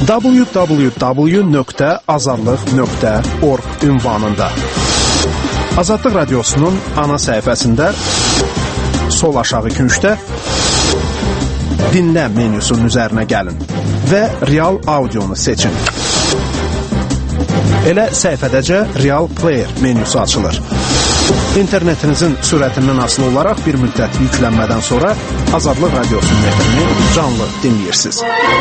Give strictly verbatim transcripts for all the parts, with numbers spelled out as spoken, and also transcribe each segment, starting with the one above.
w w w nöqtə azadlıq nöqtə org ünvanında. Azadlıq Radiosu'nun ana səhifəsində sol aşağı küncdə dinlə menüsunun üzərinə gəlin və Real Audionu seçin. Elə səhifədəcə Real Player menüsü açılır. İnternetinizin sürətindən asılı olaraq bir müddət yüklənmədən sonra Azadlıq Radiosu'nun efrini canlı dinləyirsiniz.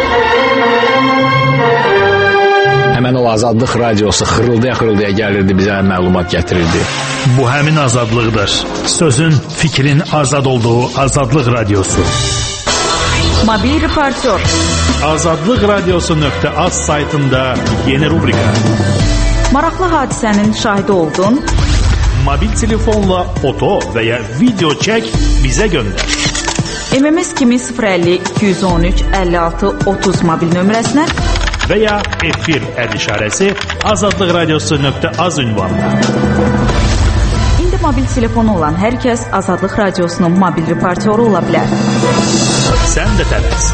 Həmən o Azadlıq Radiosu xırıldaya-xırıldaya gəlirdi, bizə məlumat gətirirdi. Bu həmin azadlıqdır. Sözün, fikrin azad olduğu Azadlıq Radiosu. Mobil reportör. azadlıq radiosu nöqtə az saytında yeni rubrika. Maraqlı hadisənin şahidi oldun. Mobil telefonla foto və ya video çək, bizə göndər. M M S kimi sıfır əlli iki yüz on üç əlli altı otuz mobil nömrəsinə və ya efir əd işarəsi azadlıq radiosu nöqtə az ünvanına. İndi mobil telefonu olan hər kəs Azadlıq Radiosunun mobil reportyoru ola bilər. Sən də tələs.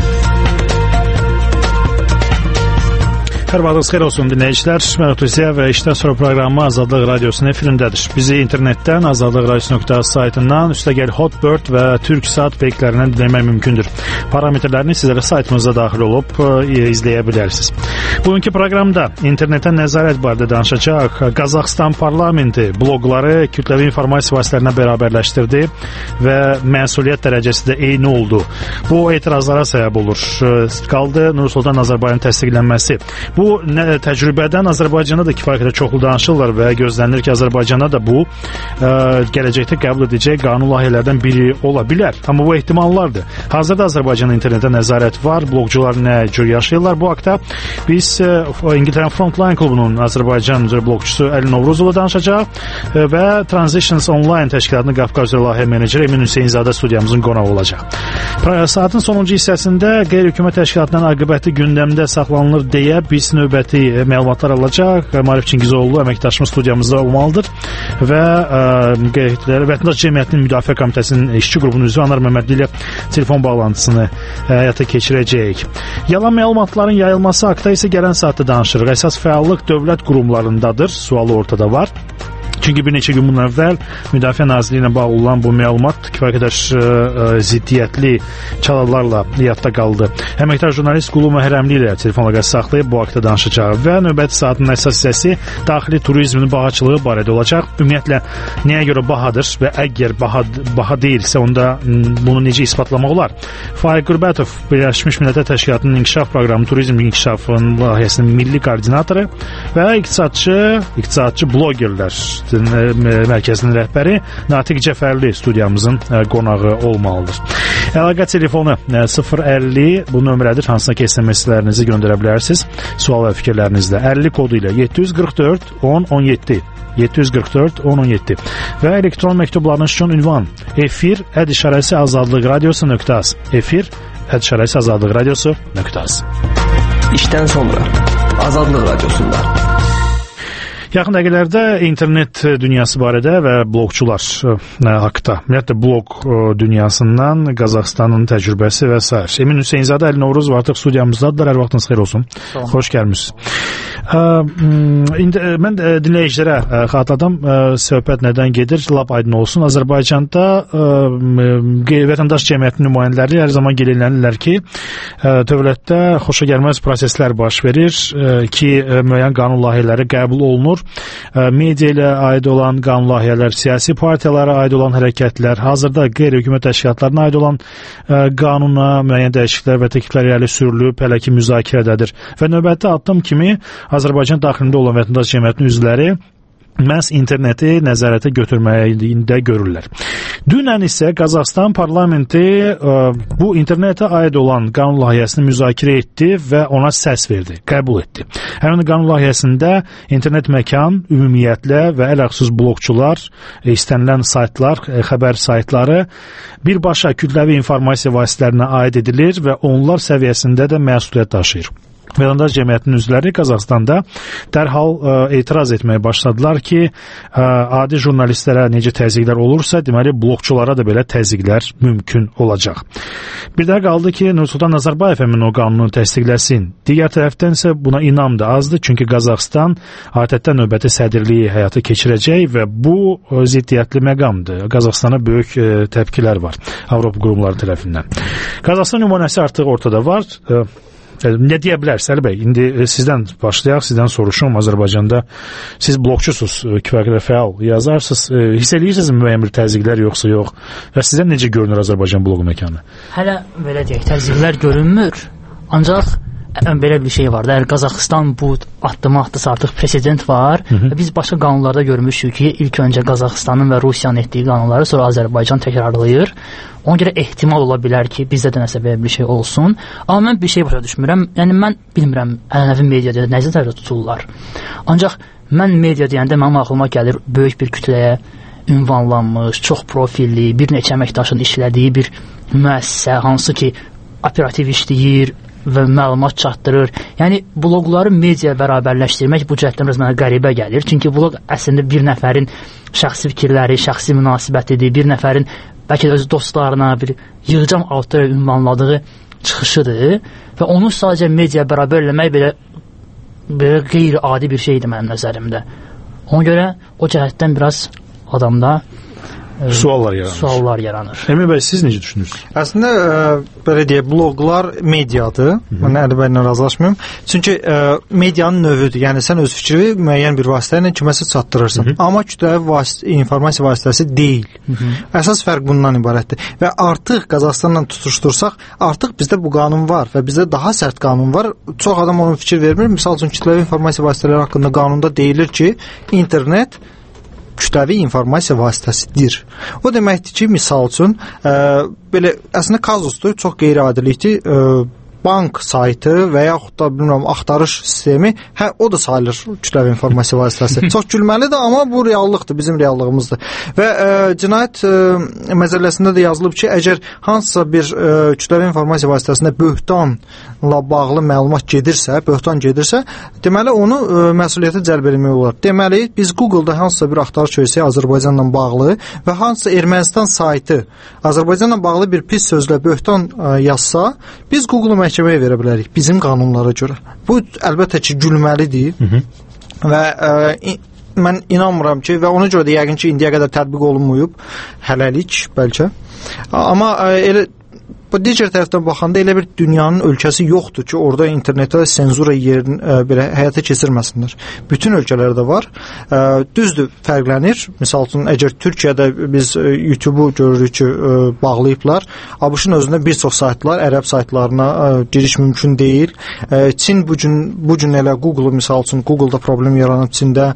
Hər vaxtınız xeyir olsun dinləyicilər. Mən Ötüziyə və işdən sonra proqramı Azadlıq Radiosunun efirindədir. Bizi internetdən azadlıq radiosu nöqtə az saytından, üstəgəl Hotbird və TürkSat peyklərindən dinləmək mümkündür. Parametrlərini sizlərə saytımıza daxil olub e, izləyə bilərsiniz. Bugünkü proqramda internetə nəzarət barədə danışacaq. Qazaxıstan parlamenti bloqları kütləvi informasiya vasitələrinə bərabərləşdirdi və məsuliyyət dərəcəsi də eyni oldu. Bu etirazlara səbəb olur. Qaldı Nursultan Nazarbayevin təsdiqlənməsi. Bu nə, təcrübədən Azərbaycanda da kifayət qədər çoxlu danışırlar və gözlənilir ki, Azərbaycanda da bu ə, gələcəkdə qəbul edəcək qanun layihələrdən biri ola bilər. Amma bu ehtimallardır. Hazırda Azərbaycanda internetə nəzarət var, bloqçular nə cür yaşayırlar. Bu haqda biz ə, İngiltərənin Frontline klubunun Azərbaycan üzrə bloqçusu Əli Novruzova danışacaq ə, və Transitions Online təşkilatının Qafqaz üzrə layihə meneceri Emin Hüseynzadə studiyamızın qonağı olacaq. Saatın sonuncu hissəsində qeyri-hökumət təşkilatından aqibətli gündəmdə saxlanılır deyə biz növbəti məlumatlar alacaq. Marif Çingizoğlu əməkdaşımız studiyamızda olmalıdır və ə, Vətəndaş Cəmiyyətinin Müdafiə Komitəsinin işçi qrupunun üzvü Anar Məmmədli ilə telefon bağlantısını həyata keçirəcəyik. Yalan məlumatların yayılması haqda isə gələn saatda danışırıq. Əsas fəallıq dövlət qurumlarındadır. Sualı ortada var. Çünki bir neçə gün bundan əvvəl Müdafiə Nazirliyi ilə bağlı olan bu məlumat kifayət qədər ə, ziddiyyətli çalarlarla yadda qaldı. Əməkdar jurnalist Qulu Məhrəmli ilə telefon əlaqəsi saxlayıb bu haqda danışacaq və növbəti saatın əsas hissəsi daxili turizmin bahaçılığı barədə olacaq. Ümumiyyətlə, nəyə görə bahadır və əgər baha, baha deyilsə, onda bunu necə isbatlamaq olar? Faiq Qürbətov, Birləşmiş Millətlər Təşkilatının İnkişaf Proqramı Turizm İnkişafının layihəsinin milli koordinatoru və iqtisadçı, iqtisadçı blogerlər mərkəzinin rəhbəri Natiq Cəfərli studiyamızın qonağı olmalıdır. Əlaqə telefonu sıfır əlli bu nömrədir, hansına ki S M S-lərinizi göndərə bilərsiniz. Sual və fikirlərinizlə əlli kodu ilə yeddi yüz qırx dörd on on yeddi yeddi yüz qırx dörd on on yeddi və elektron məktublarınız üçün ünvan efir əd işarəsi azadlıq radiosu nöqtə az efir əd işarəsi azadlıq radiosu nöqtə az. İşdən sonra Azadlıq Radiosunda. Yaxın dəqiqələrdə internet dünyası barədə və bloqçular haqda, ümumiyyətlə bloq dünyasından Qazaxıstanın təcrübəsi və s. Emin Hüseynzadə, Əli Novruzov artıq studiyamızdadır. Hər vaxtınız xeyir olsun. Xoş gəlmişsiniz. Mən dinləyicilərə xatırladım, söhbət nədən gedir, lap aydın olsun. Azərbaycanda vətəndaş cəmiyyətinin nümayəndələri hər zaman gəlirlər ki, dövlətdə xoşagəlməz proseslər baş verir ki, müəyyən qanun layihələri qəbul olunur. Media ilə aid olan qanun layihələr, siyasi partiyalara aid olan hərəkətlər, hazırda qeyri-hökumət təşkilatlarına aid olan qanuna müəyyən dəyişikliklər və təkliflər irəli sürülüb, hələ ki müzakirədədir. Və növbəti addım kimi Azərbaycan daxilində olan vətəndaş cəmiyyətinin üzvləri məhz interneti nəzarətə götürməyində görürlər. Dünən isə Qazaxıstan parlamenti ə, bu internetə aid olan qanun layihəsini müzakirə etdi və ona səs verdi, qəbul etdi. Həmin qanun layihəsində internet məkan ümumiyyətlə və ələxüsus bloqçular, istənilən saytlar, xəbər saytları birbaşa kütləvi informasiya vasitələrinə aid edilir və onlar səviyyəsində də məsuliyyət daşıyır. Vətəndaş cəmiyyətinin üzvləri Qazaxstanda dərhal ə, etiraz etməyə başladılar ki, ə, adi jurnalistlərə necə təzyiqlər olursa, deməli blogçulara da belə təzyiqlər mümkün olacaq. Bir də qaldı ki, Nursultan Nazarbayev həmin o qanunu təsdiqləsin. Digər tərəfdən isə buna inam da azdır, çünki Qazaxstan adətən növbəti sədrliyi həyata keçirəcək və bu ə, ziddiyyətli məqamdır. Qazaxstana böyük ə, təpkilər var Avropa qurumları tərəfindən. Qazaxstan nümunəsi artıq ortada var. Ə, Nə deyə bilərsiniz Əli bəy? İndi sizdən başlayaq, sizdən soruşum. Azərbaycanda siz blogçusunuz, kifayət qədər fəal yazarsınız. Hiss edirsiniz müəyyən bir təzyiqlər yoxsa yox? Və sizə necə görünür Azərbaycan bloq məkanı? Hələ belə deyək, təzyiqlər görünmür. Ancaq belə bir şey var da, əgər Qazaxıstan bu addımı atdısa artıq president var. Hı -hı. Və biz başqa qanunlarda görmüşük ki, ilk öncə Qazaxıstanın və Rusiyanın etdiyi qanunları sonra Azərbaycan təkrarlayır. Ona görə ehtimal ola bilər ki, bizdə də nəsə belə bir şey olsun. Amma mən bir şey başa düşmürəm. Yəni mən bilmirəm ənənəvi mediada nəzər tərəfdə tuturlar. Ancaq mən media deyəndə mənim ağlıma gəlir böyük bir kütləyə ünvanlanmış, çox profilli, bir neçə əməkdaşın işlədiyi bir müəssisə, hansı ki operativ işləyir və məlumat çatdırır. Yəni bloqları media bərabərləşdirmək bu cəhətdən biraz mənə qəribə gəlir. Çünki bloq əslində bir nəfərin şəxsi fikirləri, şəxsi münasibətidir, bir nəfərin bəlkə də öz dostlarına bir yığcam auditoriya ünvanladığı çıxışıdır və onu sadəcə media bərabər eləmək belə, belə qeyri-adi bir şeydir mənim nəzərimdə. Ona görə o cəhətdən biraz adamda e, suallar yaranır. Suallar yaranır. Əmin bəy, siz necə düşünürsünüz? Əslində ə, belə deyək, bloqlar mediadır. Mən Əli bəylə razılaşmıyorum. Çünki ə, medianın növüdür. Yəni sən öz fikrini müəyyən bir vasitə ilə kiməsə çatdırırsan. Hı -hı. Amma kütləvi vasitə, informasiya vasitəsi deyil. Hı -hı. Əsas fərq bundan ibarətdir. Və artıq Qazaxstanla tutuşdursaq, artıq bizdə bu qanun var və bizdə daha sərt qanun var. Çox adam onun fikir vermir. Misal üçün kütləvi informasiya vasitələri haqqında qanunda deyilir ki, internet kütləvi informasiya vasitəsidir. O deməkdir ki, misal üçün, ə, belə əslində kazusdur, çox qeyri-adilikdir. Ə, bank saytı və yaxud da bilmirəm axtarış sistemi, hə o da sayılır kütləvi informasiya vasitəsi. Çox gülməlidir, amma bu reallıqdır, bizim reallığımızdır. Və ə, cinayət ə, məzəlləsində də yazılıb ki, əgər hansısa bir ə, kütləvi informasiya vasitəsində böhtanla bağlı məlumat gedirsə, böhtan gedirsə, deməli onu ə, məsuliyyətə cəlb etmək olar. Deməli, biz Google-da hansısa bir axtarış etsək Azərbaycanla bağlı və hansısa Ermənistan saytı Azərbaycanla bağlı bir pis sözlə böhtan ə, yazsa, biz Google-u məhkəməyə verə bilərik bizim qanunlara görə. Bu əlbəttə ki, gülməlidir. Hı -hı. Və ə, mən inanmıram ki, və ona görə də yəqin ki, indiyə qədər tətbiq olunmayıb, hələlik bəlkə. Amma ə, elə bu digər tərəfdən baxanda elə bir dünyanın ölkəsi yoxdur ki, orada internetə senzura yerini ə, belə həyata keçirməsinlər. Bütün ölkələrdə var. Ə, düzdür, fərqlənir. Məsəl üçün, əgər Türkiyədə biz ə, YouTube-u görürük ki, ə, bağlayıblar, ABŞ-ın özündə bir çox saytlar, ərəb saytlarına ə, giriş mümkün deyil. Ə, Çin bu gün bu gün elə Google-u misal üçün Google-da problem yaranıb Çində.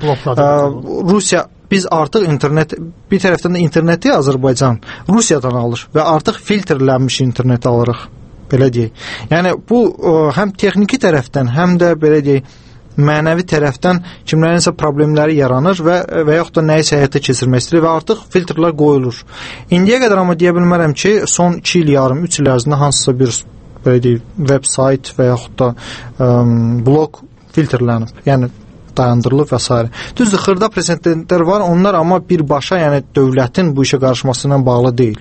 Ə, Rusiya biz artıq internet, bir tərəfdən də interneti Azərbaycan Rusiyadan alır və artıq filtrlənmiş internet alırıq, belə deyək. Yəni bu ə, həm texniki tərəfdən, həm də belə deyək, mənəvi tərəfdən kimlərinsə problemləri yaranır və və yaxud da nəyisə həyata keçirmək istəyir və artıq filtrlər qoyulur. İndiyə qədər amma deyə bilmərəm ki, son iki il yarım, üç il ərzində hansısa bir belə deyək, veb-sayt və yaxud da ə, blog filtrlənib. Yəni dayandırılıb və s. Düzdür, xırda prezidentlər var, onlar amma birbaşa, yəni dövlətin bu işə qarışmasından bağlı deyil.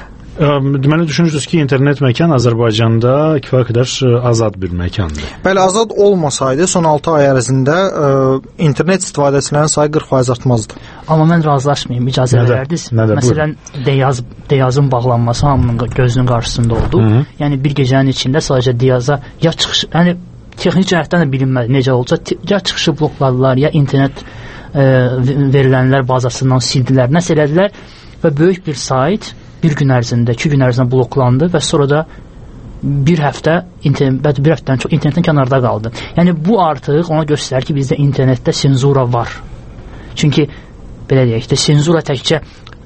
Deməli, düşünürsünüz ki, internet məkan Azərbaycanda kifayət qədər azad bir məkandır. Bəli, azad olmasaydı, son altı ay ərzində ə, internet istifadəçilərinin sayı qırx faiz artmazdı. Amma mən razılaşmayayım, icazə verərdiniz. Məsələn, Deyaz, Deyazın bağlanması hamının gözünün qarşısında oldu. Hı -hı. Yəni, bir gecənin içində sadəcə Deyaza ya çıxış, yəni texnik cəhətdən də bilinmədi necə olsa, ya çıxışı blokladılar, ya internet e, verilənlər bazasından sildilər, nəsə elədilər və böyük bir sayt bir gün ərzində, iki gün ərzində bloklandı və sonra da bir həftə, internet, bir həftədən çox internetin kənarda qaldı. Yəni bu artıq ona göstərir ki, bizdə internetdə senzura var. Çünki belə deyək də, senzura təkcə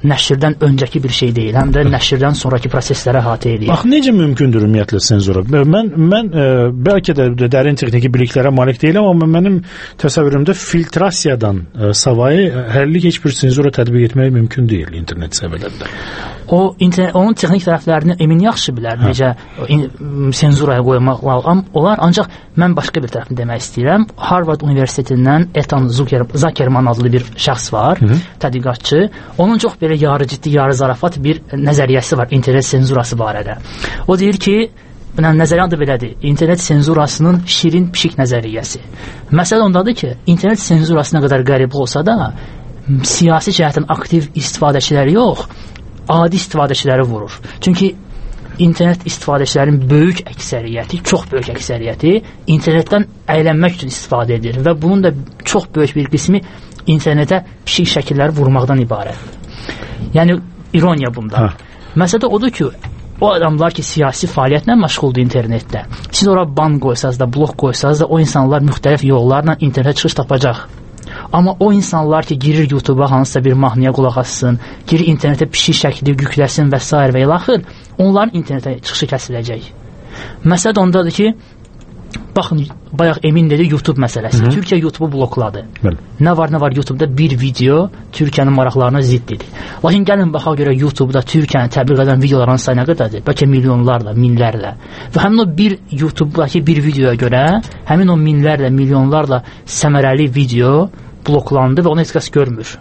nəşrdən öncəki bir şey deyil, həm də nəşrdən sonraki proseslərə əhatə edir. Bax, necə mümkündür ümumiyyətlə senzura? Mən, mən e, bəlkə də dərin texniki biliklərə malik deyiləm, amma mənim təsəvvürümdə filtrasiyadan e, savayı həllik heç bir senzura tətbiq etmək mümkün deyil internet səhifələrində. O, internet, onun texnik tərəflərini Emin yaxşı bilər, hə. necə in, senzuraya qoymaq olar, ancaq mən başqa bir tərəfini demək istəyirəm. Harvard Universitetindən Ethan Zuckerman adlı bir şəxs var, Hı-hı. tədqiqatçı. Onun çox belə yarı ciddi, yarı zarafat bir nəzəriyyəsi var internet senzurası barədə. O deyir ki, nəzəriyyə adı belədir, internet senzurasının şirin pişik nəzəriyyəsi. Məsələ ondadır ki, internet senzurası nə qədər qəribə olsa da, siyasi cəhətdən aktiv istifadəçiləri yox, adi istifadəçiləri vurur. Çünki internet istifadəçilərin böyük əksəriyyəti, çox böyük əksəriyyəti internetdən əylənmək üçün istifadə edir və bunun da çox böyük bir qismi internetə pişik şəkilləri vurmaqdan ibarətdir. Yəni, ironiya bunda. Hə. Məsələ odur ki, o adamlar ki, siyasi fəaliyyətlə məşğuldur internetdə, siz ora ban qoysanız da, blok qoysanız da, o insanlar müxtəlif yollarla internetə çıxış tapacaq. Amma o insanlar ki, girir YouTube-a hansısa bir mahnıya qulaq assın, girir internetə pişik şəkli yükləsin və s. və ilaxır, onların internetə çıxışı kəsiləcək. Məsələ ondadır ki, baxın, bayaq Emin dedi YouTube məsələsi. Hı-hı. Türkiyə YouTube-u blokladı. Bəli. Nə var, nə var YouTube'da bir video Türkiyənin maraqlarına ziddidir. Lakin gəlin baxaq görə YouTube'da Türkiyəni təbliğ edən videoların sayına qədərdir. Bəlkə milyonlarla, minlərlə. Və həmin o bir YouTube'dakı bir videoya görə həmin o minlərlə, milyonlarla səmərəli video bloklandı və onu heç kəs görmür.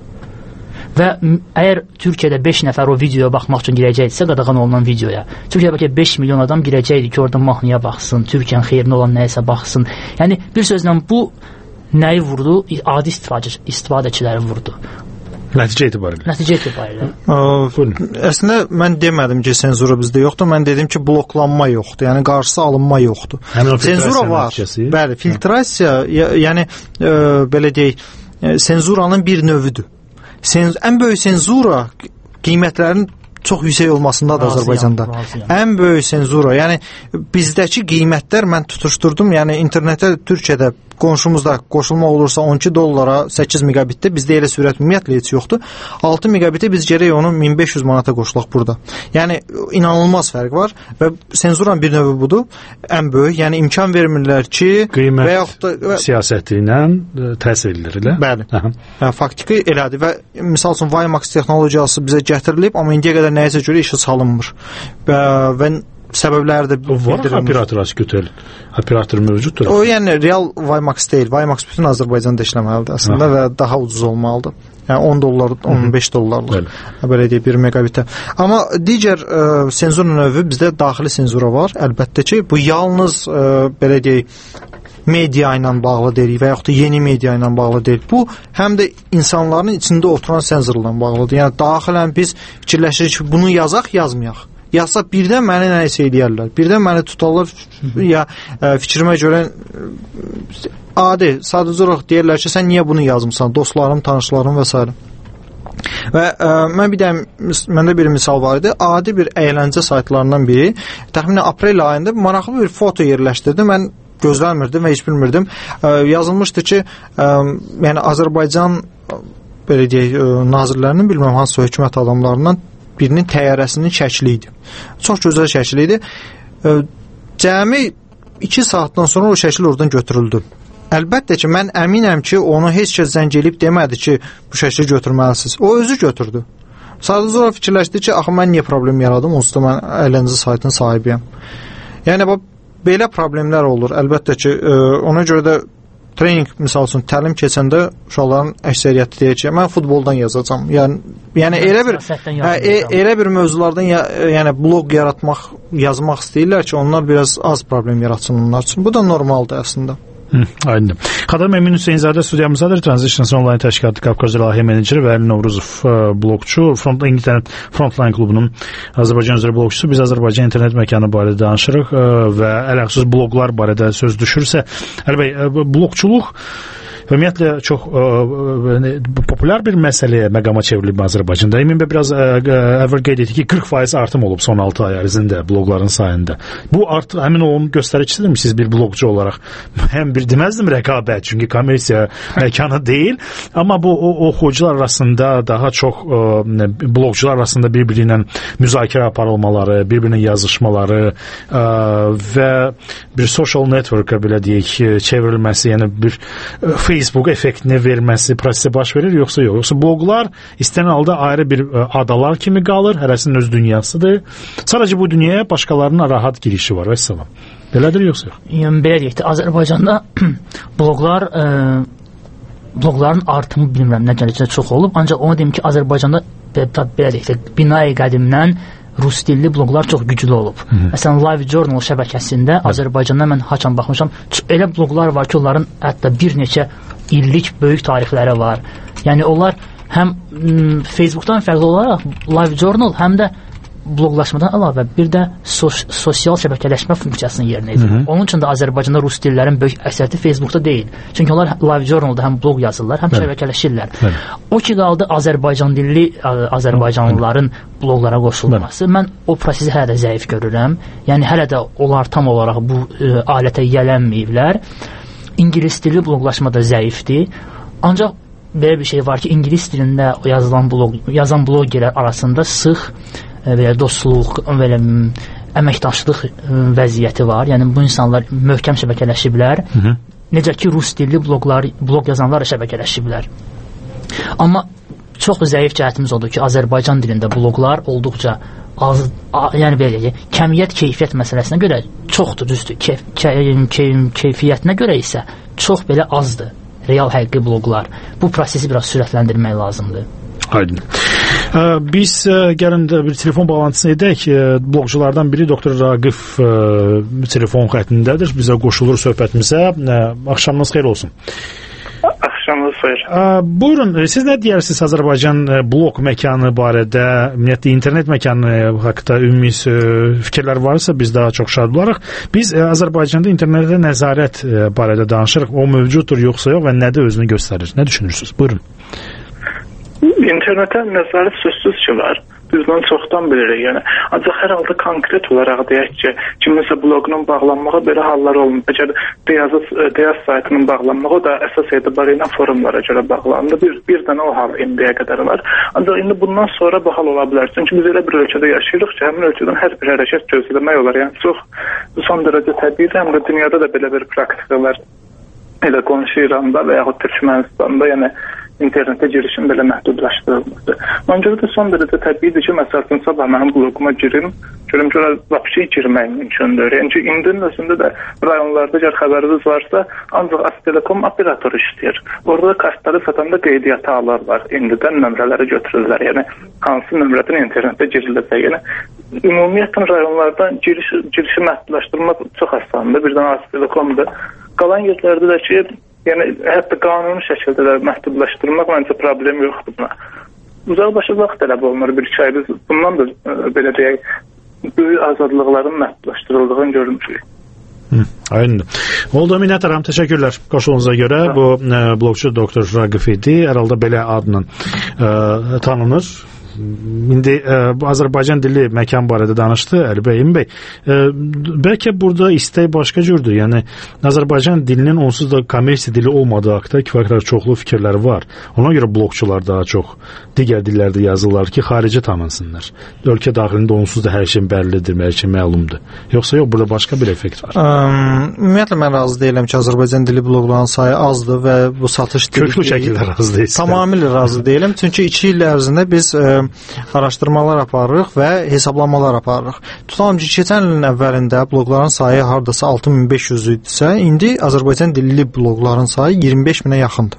Və əgər Türkiyədə beş nəfər o videoya baxmaq üçün girəcəkdirsə, qadağan olunan videoya, Türkiyədə bəlkə beş milyon adam girəcəkdir ki, orada mahnıya baxsın, Türkiyənin xeyrinə olan nəyisə baxsın. Yəni, bir sözlə bu nəyi vurdu? Adi istifadəçiləri vurdu. Nəticə etibarilə. Nəticə etibarilə. Əslində, mən demədim ki, senzura bizdə yoxdur. Mən dedim ki, bloklanma yoxdur. Yəni, qarşısı alınma yoxdur. Senzura var. Nəticəsi. Bəli, filtrasiya, yəni, e, belə deyək, e, senzuranın bir növüdür. Sen, ən böyük senzura qiymətlərin çox yüksək olmasındadır Azərbaycanda. Razıyam. Ən böyük senzura, yəni bizdəki qiymətlər mən tutuşdurdum, yəni internetə Türkiyədə qonşumuzda qoşulmaq olursa on iki dollara səkkiz megabitdə, bizdə elə sürət ümumiyyətlə heç yoxdur. altı megabitə biz gərək onu min beş yüz manata qoşulaq burada. Yəni inanılmaz fərq var və senzuranın bir növü budur, ən böyük. Yəni imkan vermirlər ki, qiymət və yaxud da siyasəti ilə təsir edilir elə. Bəli. Yəni faktiki elədir və misal üçün WiMAX texnologiyası bizə gətirilib, amma indiyə qədər nəyisə görə işə salınmır. Və, və səbəbləri də var. Operator Askytel operator mövcuddur. O yəni real WiMAX deyil. WiMAX bütün Azərbaycanda işləməlidir əslində və daha ucuz olmalıdır. Yəni on dollar, on beş dollarlıq. Belə deyək bir megabitə. Amma digər ə, senzur növü bizdə daxili senzura var. Əlbəttə ki, bu yalnız ə, belə deyək media ilə bağlı deyil və yaxud da yeni media ilə bağlı deyil. Bu həm də insanların içində oturan senzorla bağlıdır. Yəni daxilən biz fikirləşirik ki, bunu yazaq, yazmayaq. Yazsa birdən məni nəyisə eləyərlər. Birdən məni tutarlar ya ə, fikrimə görə ə, adi, sadəcə olaraq deyirlər ki, sən niyə bunu yazmısan? Dostlarım, tanışlarım və s. Və ə, mən bir də məndə bir misal var idi. Adi bir əyləncə saytlarından biri təxminən aprel ayında maraqlı bir foto yerləşdirdi. Mən gözləmirdim və heç bilmirdim. Ə, yazılmışdı ki, ə, yəni Azərbaycan belə deyək, ə, nazirlərinin bilməm hansı hökumət adamlarından birinin təyyarəsinin şəkli idi. Çox gözəl şəkli idi. E, cəmi iki saatdan sonra o şəkil oradan götürüldü. Əlbəttə ki, mən əminəm ki, onu heç kəs zəng elib demədi ki, bu şəkli götürməlisiniz. O özü götürdü. Sadəcə olaraq fikirləşdi ki, axı mən niyə problem yaradım, onsuz da mən əyləncə saytının sahibiyəm. Yəni, bu, belə problemlər olur. Əlbəttə ki, e, ona görə də trening, misal üçün, təlim keçəndə uşaqların əksəriyyəti deyir ki, mən futboldan yazacağam. Yəni, yəni elə bir hə, e, elə bir mövzulardan ya, yəni blog yaratmaq, yazmaq istəyirlər ki, onlar biraz az problem yaratsın onlar üçün. Bu da normaldır əslində. Hı, aydın. Xadar Emin Hüseynzadə studiyamızdadır. Transitions Online təşkilatı Qafqaz layihə meneceri və Əli Novruzov blogçu, Front İnternet Frontline klubunun Azərbaycan üzrə blogçusu. Biz Azərbaycan internet məkanı barədə danışırıq və ələxüsus bloqlar barədə söz düşürsə, əlbəttə blogçuluq ümumiyyətlə çox ə, ə, populyar bir məsələyə məqama çevrilib Azərbaycanda. Emin bəy biraz ə, ə, əvvəl qeyd etdi ki, qırx faiz artım olub son altı ay ərzində bloqların sayında. Bu artıq həmin onun göstəricisidirmi siz bir bloqçu olaraq? Həm bir deməzdim rəqabət, çünki kommersiya məkanı deyil, amma bu o, oxucular arasında daha çox ə, bloqçular arasında bir-biri ilə müzakirə aparılmaları, bir-birinə yazışmaları ə, və bir social network belə deyək çevrilməsi, yəni bir Facebook effektini verməsi prosesi baş verir, yoxsa yox? Yoxsa bloqlar istənilən halda ayrı bir adalar kimi qalır, hərəsinin öz dünyasıdır. Sadəcə bu dünyaya başqalarının rahat girişi var, vəssalam. Belədir, yoxsa yox? Yəni, belə deyək, Azərbaycanda bloqlar ə, bloqların artımı bilmirəm nə dərəcədə çox olub, ancaq onu deyim ki, Azərbaycanda belə deyək, binayı qədimdən rus dilli bloqlar çox güclü olub. Hı -hı. Məsələn, Live Journal şəbəkəsində Hı. Azərbaycanda mən haçan baxmışam, elə bloqlar var ki, onların hətta bir neçə illik böyük tarixləri var. Yəni onlar həm m, Facebookdan fərqli olaraq Live Journal həm də bloqlaşmadan əlavə bir də sos sosial şəbəkələşmə funksiyasını yerinə edir. Onun üçün də Azərbaycanda rus dillərin böyük əksəriyyəti Facebookda deyil. Çünki onlar Live Journalda həm bloq yazırlar, həm Bəli. şəbəkələşirlər. Bəli. O ki qaldı Azərbaycan dilli Azərbaycanlıların bloqlara qoşulması. Bəli. Mən o prosesi hələ də zəif görürəm. Yəni hələ də onlar tam olaraq bu ə, alətə yiyələnməyiblər. İngilis dilli bloqlaşma da zəifdir. Ancaq belə bir şey var ki, İngilis dilində yazılan bloq, yazan bloqerlər arasında sıx belə dostluq, belə əməkdaşlıq vəziyyəti var. Yəni bu insanlar möhkəm şəbəkələşiblər. Hı -hı. Necə ki rus dilli bloqlar, bloq yazanlar şəbəkələşiblər. Amma çox zəif cəhətimiz odur ki, Azərbaycan dilində bloqlar olduqca az, a, yəni belə deyək, kəmiyyət keyfiyyət məsələsinə görə çoxdur, düzdür. Keyf, key, key, keyfiyyətinə görə isə çox belə azdır real həqiqi bloqlar. Bu prosesi biraz sürətləndirmək lazımdır. Aydın. Biz gəlin bir telefon bağlantısını edək. Bloqçulardan biri doktor Raqif telefon xəttindədir. Bizə qoşulur söhbətimizə. Axşamınız xeyir olsun. Axşamınız xeyir. Buyurun, siz nə deyərsiniz Azərbaycan blok məkanı barədə, ümumiyyətlə internet məkanı haqqında ümumi fikirlər varsa biz daha çox şad olaraq. Biz Azərbaycanda internetə nəzarət barədə danışırıq. O mövcuddur yoxsa yox və nədə özünü göstərir? Nə düşünürsünüz? Buyurun. İnternetə nəzarət sözsüz ki var. Biz bunu çoxdan bilirik. Yəni, ancaq hər halda konkret olaraq deyək ki, kiminsə bloqunun bağlanmağı belə hallar olmur. Bəlkə Deyaz saytının bağlanmağı da əsas etibarı ilə forumlara görə bağlandı. Bir, bir dənə o hal indiyə qədər var. Ancaq indi bundan sonra bu hal ola bilər. Çünki biz elə bir ölkədə yaşayırıq ki, həmin ölkədən hər bir hərəkət gözləmək olar. Yəni çox son dərəcə təbiidir. Həm də dünyada da belə bir praktikalar elə qonşu İranda və yaxud Türkmenistan'da, yəni internetə girişin belə məhdudlaşdırılmışdır. Ona görə də son dərəcə təbiidir ki, məsələn, sabah mənim bloquma girim, görüm görə vəbşi girmək mümkündür. Yəni ki, indinin özündə də rayonlarda gəl xəbəriniz varsa, ancaq Aztelekom operatoru işləyir. Orada kartları satanda qeydiyyata alırlar. İndidən nömrələri götürürlər. Yəni, hansı nömrədən internetə giriləcək. Yəni, ümumiyyətlə rayonlarda girişi, girişi məhdudlaşdırmaq çox asandır. Birdən Aztelekomdur. Qalan yerlərdə də ki, yəni hətta qanuni şəkildə də məhdudlaşdırmaq məncə problem yoxdur buna. Uzaqbaşı vaxt tələb olunur bir iki ay. Biz bundan da belə deyək, böyük azadlıqların məhdudlaşdırıldığını görmüşük. Aydındır. Oldu, minnətdaram, təşəkkürlər qoşulunuza görə. Bu e, blogçu doktor Raqif idi. Hər halda belə adla e, tanınır. İndi e, bu Azərbaycan dilli məkan barədə danışdı Əli bəy, Emin bəy. E, bəlkə burada istək başqa cürdür. Yəni Azərbaycan dilinin onsuz da kommersiya dili olmadığı haqqında kifayət qədər çoxlu fikirlər var. Ona görə blogçular daha çox digər dillərdə yazırlar ki, xarici tanınsınlar. Ölkə daxilində onsuz da hər şey bəllidir, hər şey məlumdur. Yoxsa yox, burada başqa bir effekt var. Ümumiyyətlə mən razı deyiləm ki, Azərbaycan dilli bloqların sayı azdır və bu satış dili köklü şəkildə razı deyilsən. Tamamilə razı deyiləm. Çünki iki il ərzində biz ə, araşdırmalar aparırıq və hesablamalar aparırıq. Tutalım ki, keçən ilin əvvəlində bloqların sayı hardasa altı min beş yüz idisə, indi Azərbaycan dilli bloqların sayı iyirmi beş minə yaxındır.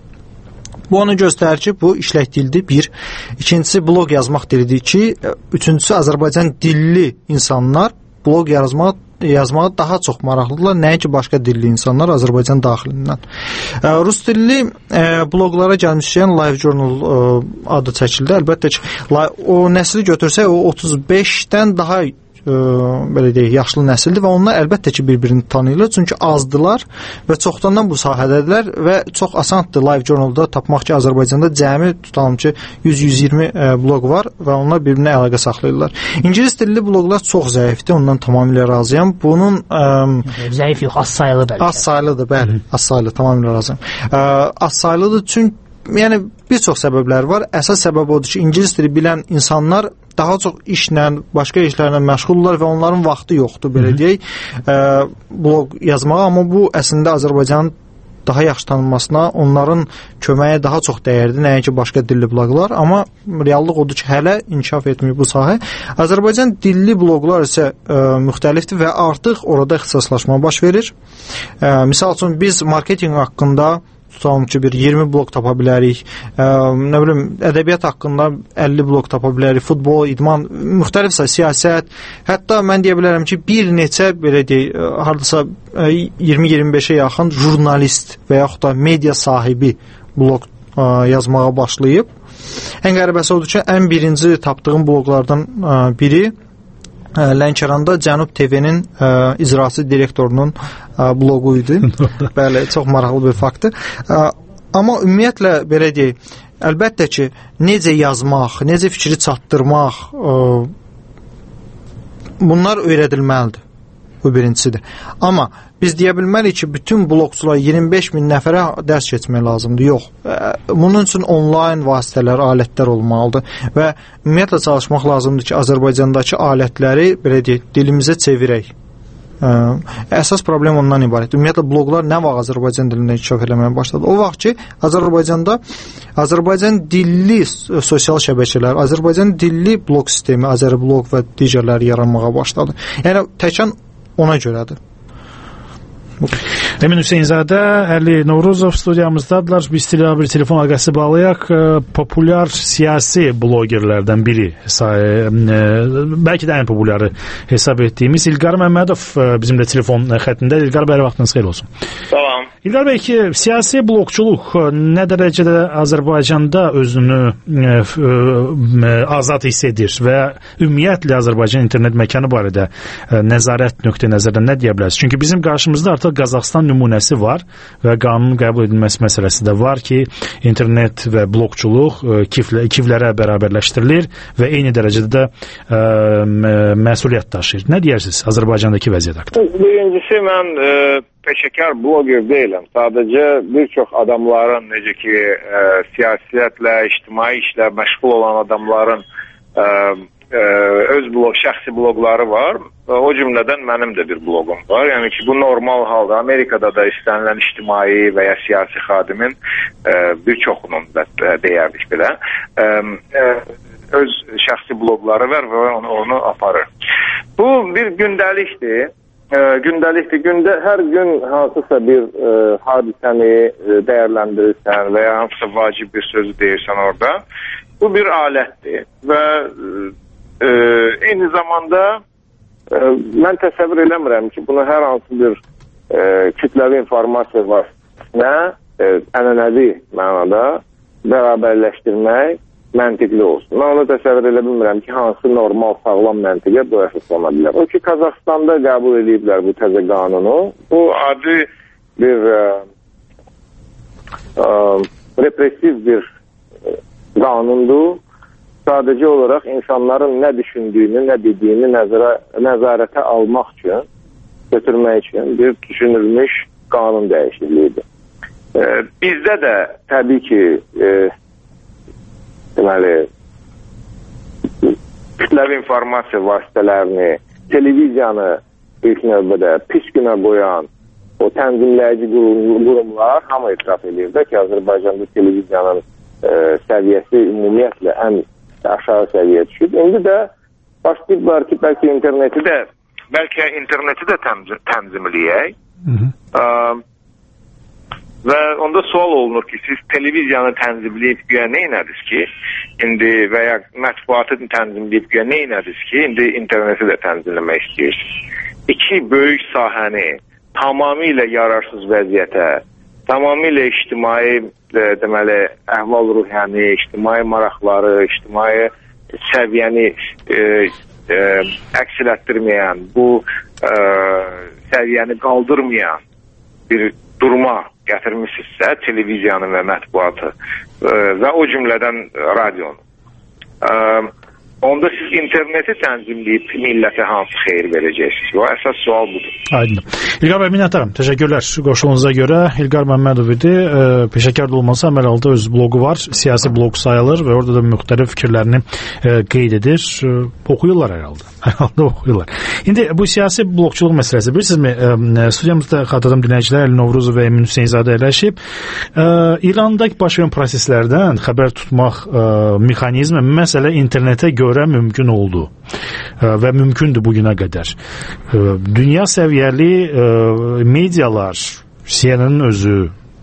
Bu onu göstərir ki, bu işlək dildir, bir. İkincisi, bloq yazmaq dilidir ki, üçüncüsü, Azərbaycan dilli insanlar bloq yazmaq yazmağa daha çox maraqlıdırlar, nəinki başqa dilli insanlar Azərbaycan daxilindən. Rus dilli bloqlara gəlmişkən Live Journal adı çəkildi. Əlbəttə ki, o nəsli götürsək, o otuz beşdən daha ə, belə deyək, yaşlı nəsildir və onlar əlbəttə ki, bir-birini tanıyırlar, çünki azdılar və çoxdandan bu sahədədirlər və çox asandır Live Journal-da tapmaq ki, Azərbaycanda cəmi tutalım ki, yüz yüz iyirmi bloq var və onlar bir-birinə əlaqə saxlayırlar. İngilis dilli bloqlar çox zəifdir, ondan tamamilə razıyam. Bunun ə, zəif yox, az sayılı bəlkə. Az sayılıdır, bəli, az sayılı, tamamilə razıyam. Ə, az sayılıdır çünki yəni bir çox səbəblər var. Əsas səbəb odur ki, ingilis dili bilən insanlar daha çox işlə, başqa işlərlə məşğuldurlar və onların vaxtı yoxdur, belə deyək, ə, bloq yazmağa, amma bu əslində Azərbaycanın daha yaxşı tanınmasına, onların köməyə daha çox dəyərdir, nəinki başqa dilli bloqlar, amma reallıq odur ki, hələ inkişaf etmir bu sahə. Azərbaycan dilli bloqlar isə ə, müxtəlifdir və artıq orada ixtisaslaşma baş verir. Ə, misal üçün biz marketinq haqqında tutalım ki, bir iyirmi bloq tapa bilərik, ə, nə bilim, ədəbiyyat haqqında əlli bloq tapa bilərik, futbol, idman, müxtəlifsə siyasət, hətta mən deyə bilərəm ki, bir neçə, belə deyək, hardasa iyirmi iyirmi beşə yaxın jurnalist və yaxud da media sahibi bloq ə, yazmağa başlayıb. Ən qəribəsi odur ki, ən birinci tapdığım bloqlardan ə, biri Lənkəranda Cənub T V-nin ə, icraçı direktorunun ə, bloqu idi. Bəli, çox maraqlı bir faktdır. Ə, amma ümumiyyətlə belə deyək, əlbəttə ki, necə yazmaq, necə fikri çatdırmaq, ə, bunlar öyrədilməlidir. Bu birincisidir. Amma biz deyə bilmərik ki, bütün bloqçular iyirmi beş min nəfərə dərs keçmək lazımdır. Yox. Bunun üçün onlayn vasitələr, alətlər olmalıdır və ümumiyyətlə çalışmaq lazımdır ki, Azərbaycandakı alətləri belə deyək, dilimizə çevirək. Əsas problem ondan ibarət. Ümumiyyətlə bloqlar nə vaxt Azərbaycan dilində inkişaf eləməyə başladı? O vaxt ki, Azərbaycanda Azərbaycan dilli sosial şəbəkələr, Azərbaycan dilli bloq sistemi, Azərblog və digərləri yaranmağa başladı. Yəni təkən ona görədir. Emin Hüseynzadə, Əli Novruzov studiyamızdadılar. Biz bir telefon əlaqəsi bağlayaq. Populyar siyasi blogerlərdən biri, bəlkə də ən populyarı hesab etdiyimiz İlqar Məmmədov bizimlə telefon xəttində. İlqar bəy, vaxtınız xeyir olsun. Salam. İlqar bəy, ki, siyasi blokçuluq nə dərəcədə Azərbaycanda özünü ə, ə, azad hiss edir və ümumiyyətlə Azərbaycan internet məkanı barədə ə, nəzarət nöqtə nəzərdən nə deyə bilərsiniz? Çünki bizim qarşımızda artıq Qazaxıstan nümunəsi var və qanunun qəbul edilməsi məsələsi də var ki, internet və blokçuluq ə, kiflə, kiflərə bərabərləşdirilir və eyni dərəcədə də ə, məsuliyyət daşıyır. Nə deyərsiniz Azərbaycandakı vəziyyət haqqında? Birincisi, mən ə, peşəkar bloger deyiləm. Sadəcə bir çox adamların, necə ki, ə, siyasiyyətlə, ictimai işlə məşğul olan adamların ə, ə, öz blog, şəxsi bloqları var. O cümlədən mənim də bir bloqum var. Yəni ki, bu normal halda Amerikada da istənilən ictimai və ya siyasi xadimin ə, bir çoxunun da deyərdik belə ə, ə, öz şəxsi bloqları var və onu, onu aparır. Bu bir gündəlikdir. Ə, gündəlikdir. Gündə, hər gün hansısa bir ə, hadisəni ə, dəyərləndirirsən və ya hansısa vacib bir sözü deyirsən orada. Bu bir alətdir və ə, eyni zamanda ə, mən təsəvvür eləmirəm ki, bunu hər hansı bir ə, kütləvi informasiya vasitəsinə ə, ənənəvi mənada bərabərləşdirmək məntiqli olsun. Mən onu təsəvvür elə bilmirəm ki, hansı normal, sağlam məntiqə bu əsaslana bilər. O ki, Qazaxıstanda qəbul ediblər bu təzə qanunu. Bu adi bir ə, ə, repressiv bir ə, qanundur. Sadəcə olaraq insanların nə düşündüyünü, nə dediyini nəzərə, nəzarətə almaq üçün, götürmək üçün bir düşünülmüş qanun dəyişikliyidir. Ə, bizdə də təbii ki, ə, deməli, kütləvi informasiya vasitələrini, televiziyanı ilk növbədə pis günə qoyan o tənzimləyici qurumlar hamı etiraf edir də ki, Azərbaycanda televiziyanın e, səviyyəsi ümumiyyətlə ən aşağı səviyyə düşüb. İndi də başlayıblar ki, bəlkə interneti də bəlkə interneti də tənzimləyək. Və onda sual olunur ki, siz televiziyanı tənzimləyib güya nə inədiniz ki, indi və ya mətbuatı tənzimləyib güya nə inədiniz ki, indi interneti də tənzimləmək istəyirsiniz. İki böyük sahəni tamamilə yararsız vəziyyətə, tamamilə ictimai, deməli, əhval-ruhiyyəni, ictimai maraqları, ictimai səviyyəni e, e, əks elətdirməyən, bu ə, səviyyəni qaldırmayan bir duruma gətirmişsinizsə televiziyanı və mətbuatı ə, və o cümlədən radionu. Ə, onda siz interneti tənzimləyib millətə hansı xeyir verəcəksiniz? O əsas sual budur. Aydın. İlqar bəy, minnətdaram. Təşəkkürlər qoşulunuza görə. İlqar Məmmədov idi. E, peşəkar da olmasa əməl halda öz bloqu var. Siyasi bloq sayılır və orada da müxtəlif fikirlərini e, qeyd edir. E, oxuyurlar hər halda. Hər halda oxuyurlar. İndi bu siyasi bloqçuluq məsələsi, bilirsinizmi? E, studiyamızda xatırladım dinləyicilər Əli Novruzov və Emin Hüseynzadə ələşib. E, İrandakı baş verən proseslərdən xəbər tutmaq e, mexanizmi məsələ internetə görə mümkün oldu və mümkündür bugünə qədər. Dünya səviyyəli medialar, C N N-in özü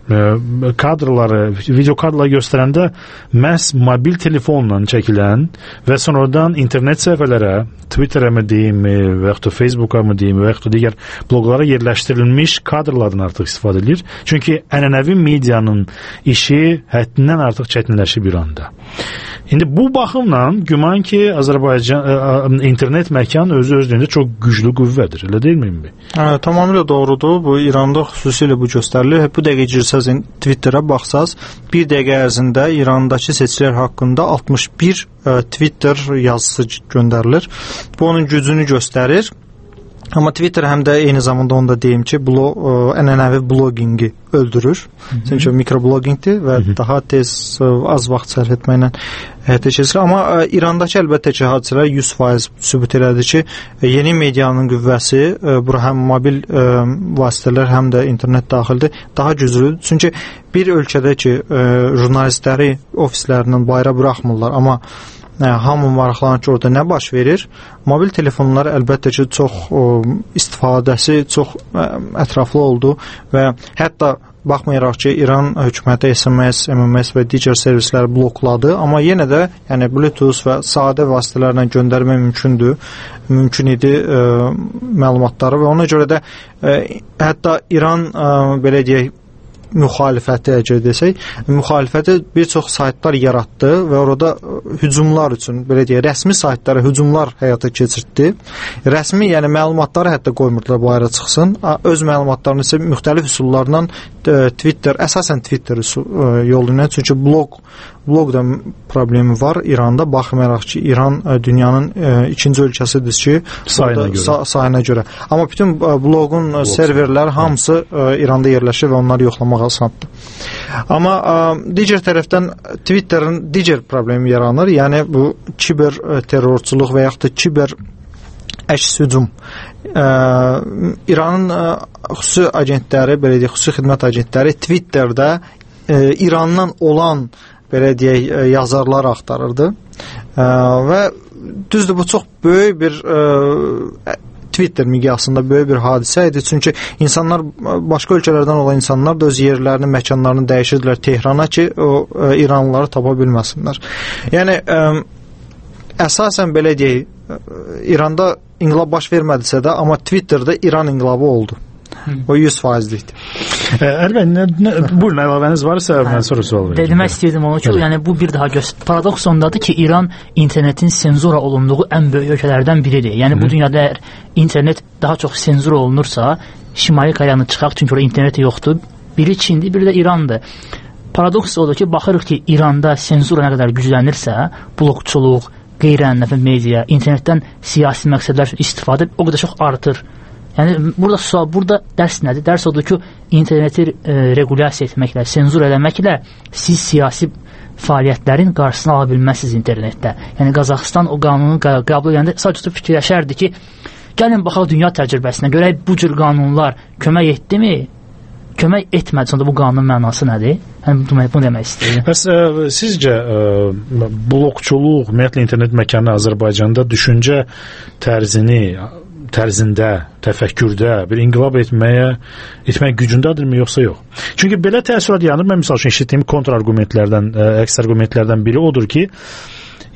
kadrları, video kadrları göstərəndə məhz mobil telefonla çəkilən və sonradan internet səhifələrə, Twitterə mi deyim, və yaxud da Facebooka mı deyim, və yaxud da digər bloqlara yerləşdirilmiş kadrlardan artıq istifadə edilir. Çünki ənənəvi medianın işi həddindən artıq çətinləşib bir anda. İndi bu baxımla güman ki, Azərbaycan internet məkan özü özlüyündə çox güclü qüvvədir, elə deyilmi? Hə, tamamilə doğrudur. Bu İranda xüsusilə bu göstərilir. Bu dəqiqə girsəz Twitterə baxsaz, bir dəqiqə ərzində İrandakı seçkilər haqqında altmış bir ə, Twitter yazısı göndərilir. Bu onun gücünü göstərir. Amma Twitter həm də eyni zamanda onu da deyim ki, blo, ə, ənənəvi bloqingi öldürür. Çünki mikrobloqingdir və Hı-hı. daha tez, ə, az vaxt sərf etməklə həyata keçirilir. Amma ə, İrandakı əlbəttə ki, hadisələr yüz faiz sübut elədi ki, ə, yeni medianın qüvvəsi, ə, bura həm mobil ə, vasitələr, həm də internet daxildir, daha güclüdür. Çünki bir ölkədə ki, ə, jurnalistləri ofislərindən bayra buraxmırlar, amma Hə, hamı maraqlanır ki, orada nə baş verir? Mobil telefonlar əlbəttə ki, çox o, istifadəsi çox ə, ətraflı oldu və hətta baxmayaraq ki, İran hökuməti S M S, M M S və digər servisləri blokladı, amma yenə də yəni Bluetooth və sadə vasitələrlə göndərmək mümkündür. Mümkün idi ə, məlumatları və ona görə də ə, hətta İran ə, belə deyək müxalifəti əgər desək, müxalifəti bir çox saytlar yaratdı və orada hücumlar üçün, belə deyək, rəsmi saytlara hücumlar həyata keçirtdi. Rəsmi, yəni məlumatları hətta qoymurdular bayıra çıxsın. Öz məlumatlarını isə müxtəlif üsullarla Twitter, əsasən Twitter yolu ilə, çünki blog blog da problemi var İranda, baxmayaraq ki, İran dünyanın ikinci ölkəsidir ki, sayına görə. Sa sayına görə. Amma bütün blogun blog serverləri hamısı İranda yerləşir və onları yoxlamaq asandır. Amma digər tərəfdən Twitterin digər problemi yaranır. Yəni bu kiber terrorçuluq və yaxud da kiber əks hücum. İranın xüsusi agentləri, belə deyək, xüsusi xidmət agentləri Twitterdə İrandan olan belə deyək, yazarlar axtarırdı. Və düzdür, bu çox böyük bir Twitter miqyasında böyük bir hadisə idi. Çünki insanlar, başqa ölkələrdən olan insanlar da öz yerlərini, məkanlarını dəyişirdilər Tehrana ki, o İranlıları tapa bilməsinlər. Yəni, əsasən belə deyək, İranda inqilab baş vermədisə də, amma Twitterdə İran inqilabı oldu. O yüz faizlikdir. Əlbəttə, buyurun, əlavəniz varsa mən sonra sual verəcəm. Demək istəyirdim onu ki, yəni bu bir daha göstərir. Paradoks ondadır ki, İran internetin senzura olunduğu ən böyük ölkələrdən biridir. Yəni bu dünyada əgər internet daha çox senzura olunursa, Şimali Koreyanı çıxaq, çünki orada internet yoxdur. Biri Çindir, biri də İrandır. Paradoks odur ki, baxırıq ki, İranda senzura nə qədər güclənirsə, blokçuluq, qeyri-ənənəvi media, internetdən siyasi məqsədlər üçün istifadə o qədər çox artır. Yəni burada sual, burada dərs nədir? Dərs odur ki, interneti e, regulasiya etməklə, senzur eləməklə siz siyasi fəaliyyətlərin qarşısını ala bilməzsiniz internetdə. Yəni Qazaxıstan o qanunu qəbul edəndə sadəcə fikirləşərdi ki, gəlin baxaq dünya təcrübəsinə, görək bu cür qanunlar kömək etdimi? Kömək etmədi, sonda bu qanunun mənası nədir? Yəni bunu, bunu demək istəyirəm. Bəs ə, sizcə ə, blokçuluq, ümumiyyətlə internet məkanı Azərbaycanda düşüncə tərzini tərzində, təfəkkürdə bir inqilab etməyə, etmək gücündədirmi, yoxsa yox? Çünki belə təəssürat yanır. Mən misal üçün eşitdiyim kontrargumentlərdən, əks argumentlərdən biri odur ki,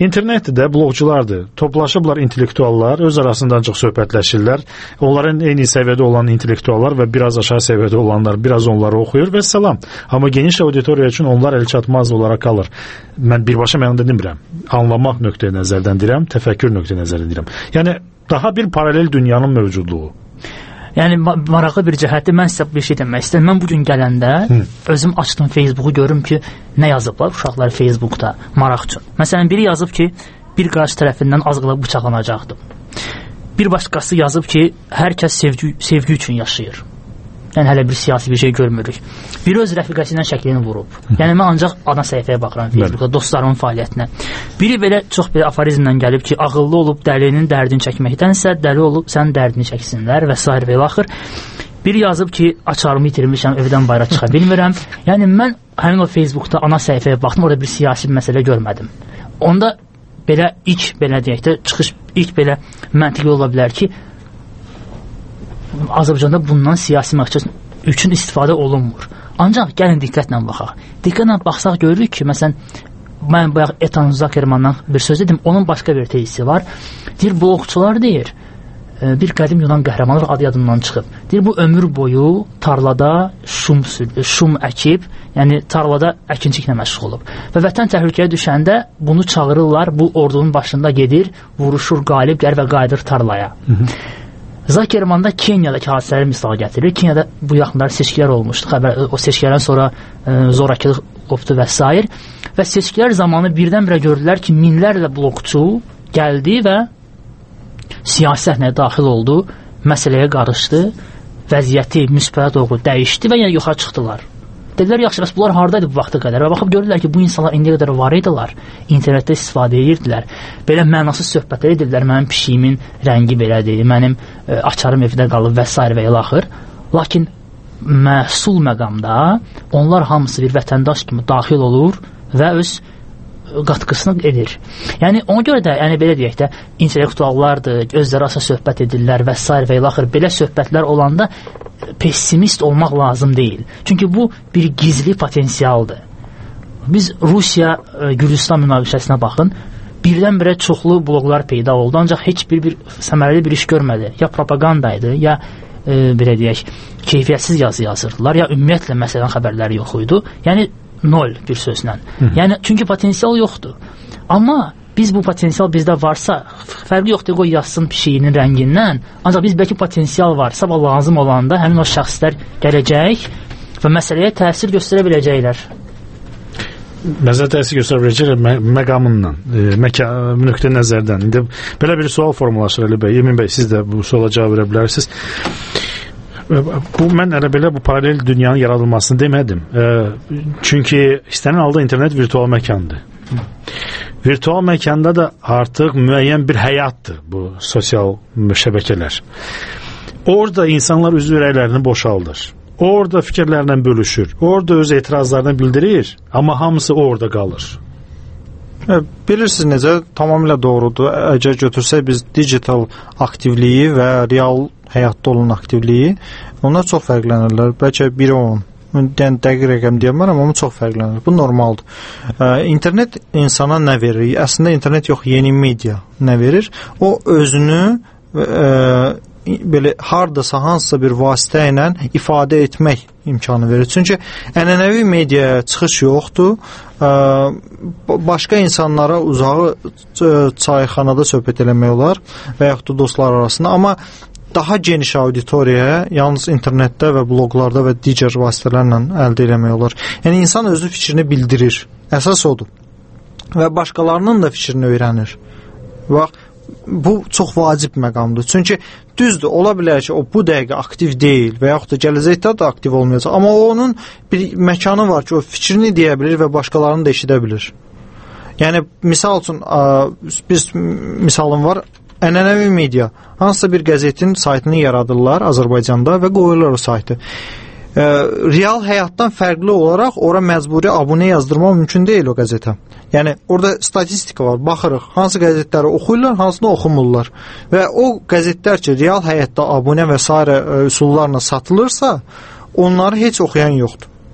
internetdir də, bloqçulardır. Toplaşıblar intellektuallar, öz arasında ancaq söhbətləşirlər. Onların eyni səviyyədə olan intellektuallar və biraz aşağı səviyyədə olanlar biraz onları oxuyur və salam. Amma geniş auditoriya üçün onlar əlçatmaz olaraq qalır. Mən birbaşa mənada demirəm. Anlamaq nöqteyi nəzərdən deyirəm, təfəkkür nöqteyi nəzərdən deyirəm. Yəni daha bir paralel dünyanın mövcudluğu. Yəni maraqlı bir cəhətdir. Mən sizə bir şey demək istəyirəm. Mən bu gün gələndə Hı. özüm açdım Facebooku, görüm ki, nə yazıblar uşaqlar Facebookda maraq üçün. Məsələn, biri yazıb ki, bir qarşı tərəfindən azqala bıçaqlanacaqdım. Bir başqası yazıb ki, hər kəs sevgi, sevgi üçün yaşayır. Yəni hələ bir siyasi bir şey görmürük. Biri öz rəfiqəsi ilə şəklini vurub. Yəni mən ancaq ana səhifəyə baxıram Facebookda, dostlarımın fəaliyyətinə. Biri belə çox belə aforizmlə gəlib ki, ağıllı olub dəlinin dərdini çəkməkdənsə, dəli olub sənin dərdini çəksinlər və s. və ilaxır. Biri yazıb ki, açarımı itirmişəm, evdən bayra çıxa bilmirəm. Yəni mən həmin o Facebookda ana səhifəyə baxdım, orada bir siyasi bir məsələ görmədim. Onda belə ilk belə deyək də çıxış ilk belə məntiqi ola bilər ki, Azərbaycanda bundan siyasi məqsəd üçün istifadə olunmur. Ancaq gəlin diqqətlə baxaq. Diqqətlə baxsaq görürük ki, məsələn, mən bayaq Etan Zakermandan bir söz dedim, onun başqa bir tezisi var. Deyir, bloqçular deyir, bir qədim Yunan qəhrəmanı adı yadından çıxıb. Deyir, bu ömür boyu tarlada şum, şum əkib, yəni tarlada əkinçiliklə məşğul olub. Və vətən təhlükəyə düşəndə bunu çağırırlar, bu ordunun başında gedir, vuruşur, qalib gəlir və qayıdır tarlaya. Hı -hı. Zakermanda Kenyadakı hadisələri misal gətirir. Kenyada bu yaxınlar seçkilər olmuşdu. Xəbər, o seçkilərdən sonra e, zorakılıq qopdu və s. Və seçkilər zamanı birdən-birə gördülər ki, minlərlə bloqçu gəldi və siyasi səhnəyə daxil oldu, məsələyə qarışdı, vəziyyəti müsbətə doğru dəyişdi və yəni yuxarı çıxdılar. Dedilər, yaxşı, bəs bunlar haradaydı bu vaxta qədər? Və baxıb görürlər ki, bu insanlar indiyə qədər var idilər, internetdə istifadə edirdilər, belə mənasız söhbətlər edirlər, mənim pişiyimin rəngi belədir, mənim e, açarım evdə qalıb və s. və ilaxır. Lakin məhsul məqamda onlar hamısı bir vətəndaş kimi daxil olur və öz qatqısını edir. Yəni, ona görə də, yəni belə deyək də, intellektuallardır, özləri asa söhbət edirlər və s. və ilaxır. Belə söhbətlər olanda pessimist olmaq lazım deyil. Çünki bu bir gizli potensialdır. Biz Rusiya-Gürcistan münaqişəsinə baxın, birdən-birə çoxlu bloqlar peyda oldu, ancaq heç bir, bir səmərəli bir iş görmədi. Ya propagandaydı, ya e, belə deyək, keyfiyyətsiz yazı yazırdılar, ya ümumiyyətlə məsələdən xəbərləri yox idi. Yəni, nol bir sözlə. Hı. Yəni, çünki potensial yoxdur. Amma biz bu potensial bizdə varsa, fərqi yoxdur, qoy yazsın pişiyinin rəngindən, ancaq biz bəlkə potensial varsa, lazım olanda həmin o şəxslər gələcək və məsələyə təsir göstərə biləcəklər. Məsələ təsir göstərə biləcəklər mə məqamından, e, məka nöqtə nəzərdən. İndi belə bir sual formulaşır Əli bəy, Emin bəy, siz də bu suala cavab verə bilərsiniz. Bu, mən elə belə bu paralel dünyanın yaradılmasını demədim. E, çünki istənilən halda internet virtual məkandır. Virtual məkanda da artıq müəyyən bir həyatdır bu sosial şəbəkələr. Orada insanlar öz ürəklərini boşaldır. Orada fikirlərlə bölüşür. Orada öz etirazlarını bildirir, amma hamısı orada qalır. Bilirsiniz necə? Tamamilə doğrudur. Əgər götürsək biz digital aktivliyi və real həyatda olan aktivliyi, onlar çox fərqlənirlər. Bəlkə biri on. Yəni, dəqiq rəqəm deyəmərəm, amma çox fərqlənir. Bu normaldır. Ə, internet insana nə verir? Əslində internet yox, yeni media nə verir? O özünü ə, belə hardasa hansısa bir vasitə ilə ifadə etmək imkanı verir. Çünki ənənəvi mediaya çıxış yoxdur. Ə, başqa insanlara uzağı çayxanada söhbət eləmək olar və yaxud da dostlar arasında, amma daha geniş auditoriyaya yalnız internetdə və bloqlarda və digər vasitələrlə əldə eləmək olar. Yəni, insan özü fikrini bildirir. Əsas odur. Və başqalarının da fikrini öyrənir. Bax, bu çox vacib məqamdır. Çünki düzdür, ola bilər ki, o bu dəqiqə aktiv deyil və yaxud da gələcəkdə də aktiv olmayacaq. Amma onun bir məkanı var ki, o fikrini deyə bilir və başqalarını da eşidə bilir. Yəni, misal üçün, biz misalım var, ənənəvi media, hansısa bir qəzetin saytını yaradırlar Azərbaycanda və qoyurlar o saytı. E, real həyatdan fərqli olaraq ora məcburi abunə yazdırmaq mümkün deyil o qəzetə. Yəni, orada statistika var, baxırıq, hansı qəzetləri oxuyurlar, hansını oxumurlar. Və o qəzetlər ki, real həyatda abunə və s. üsullarla satılırsa, onları heç oxuyan yoxdur.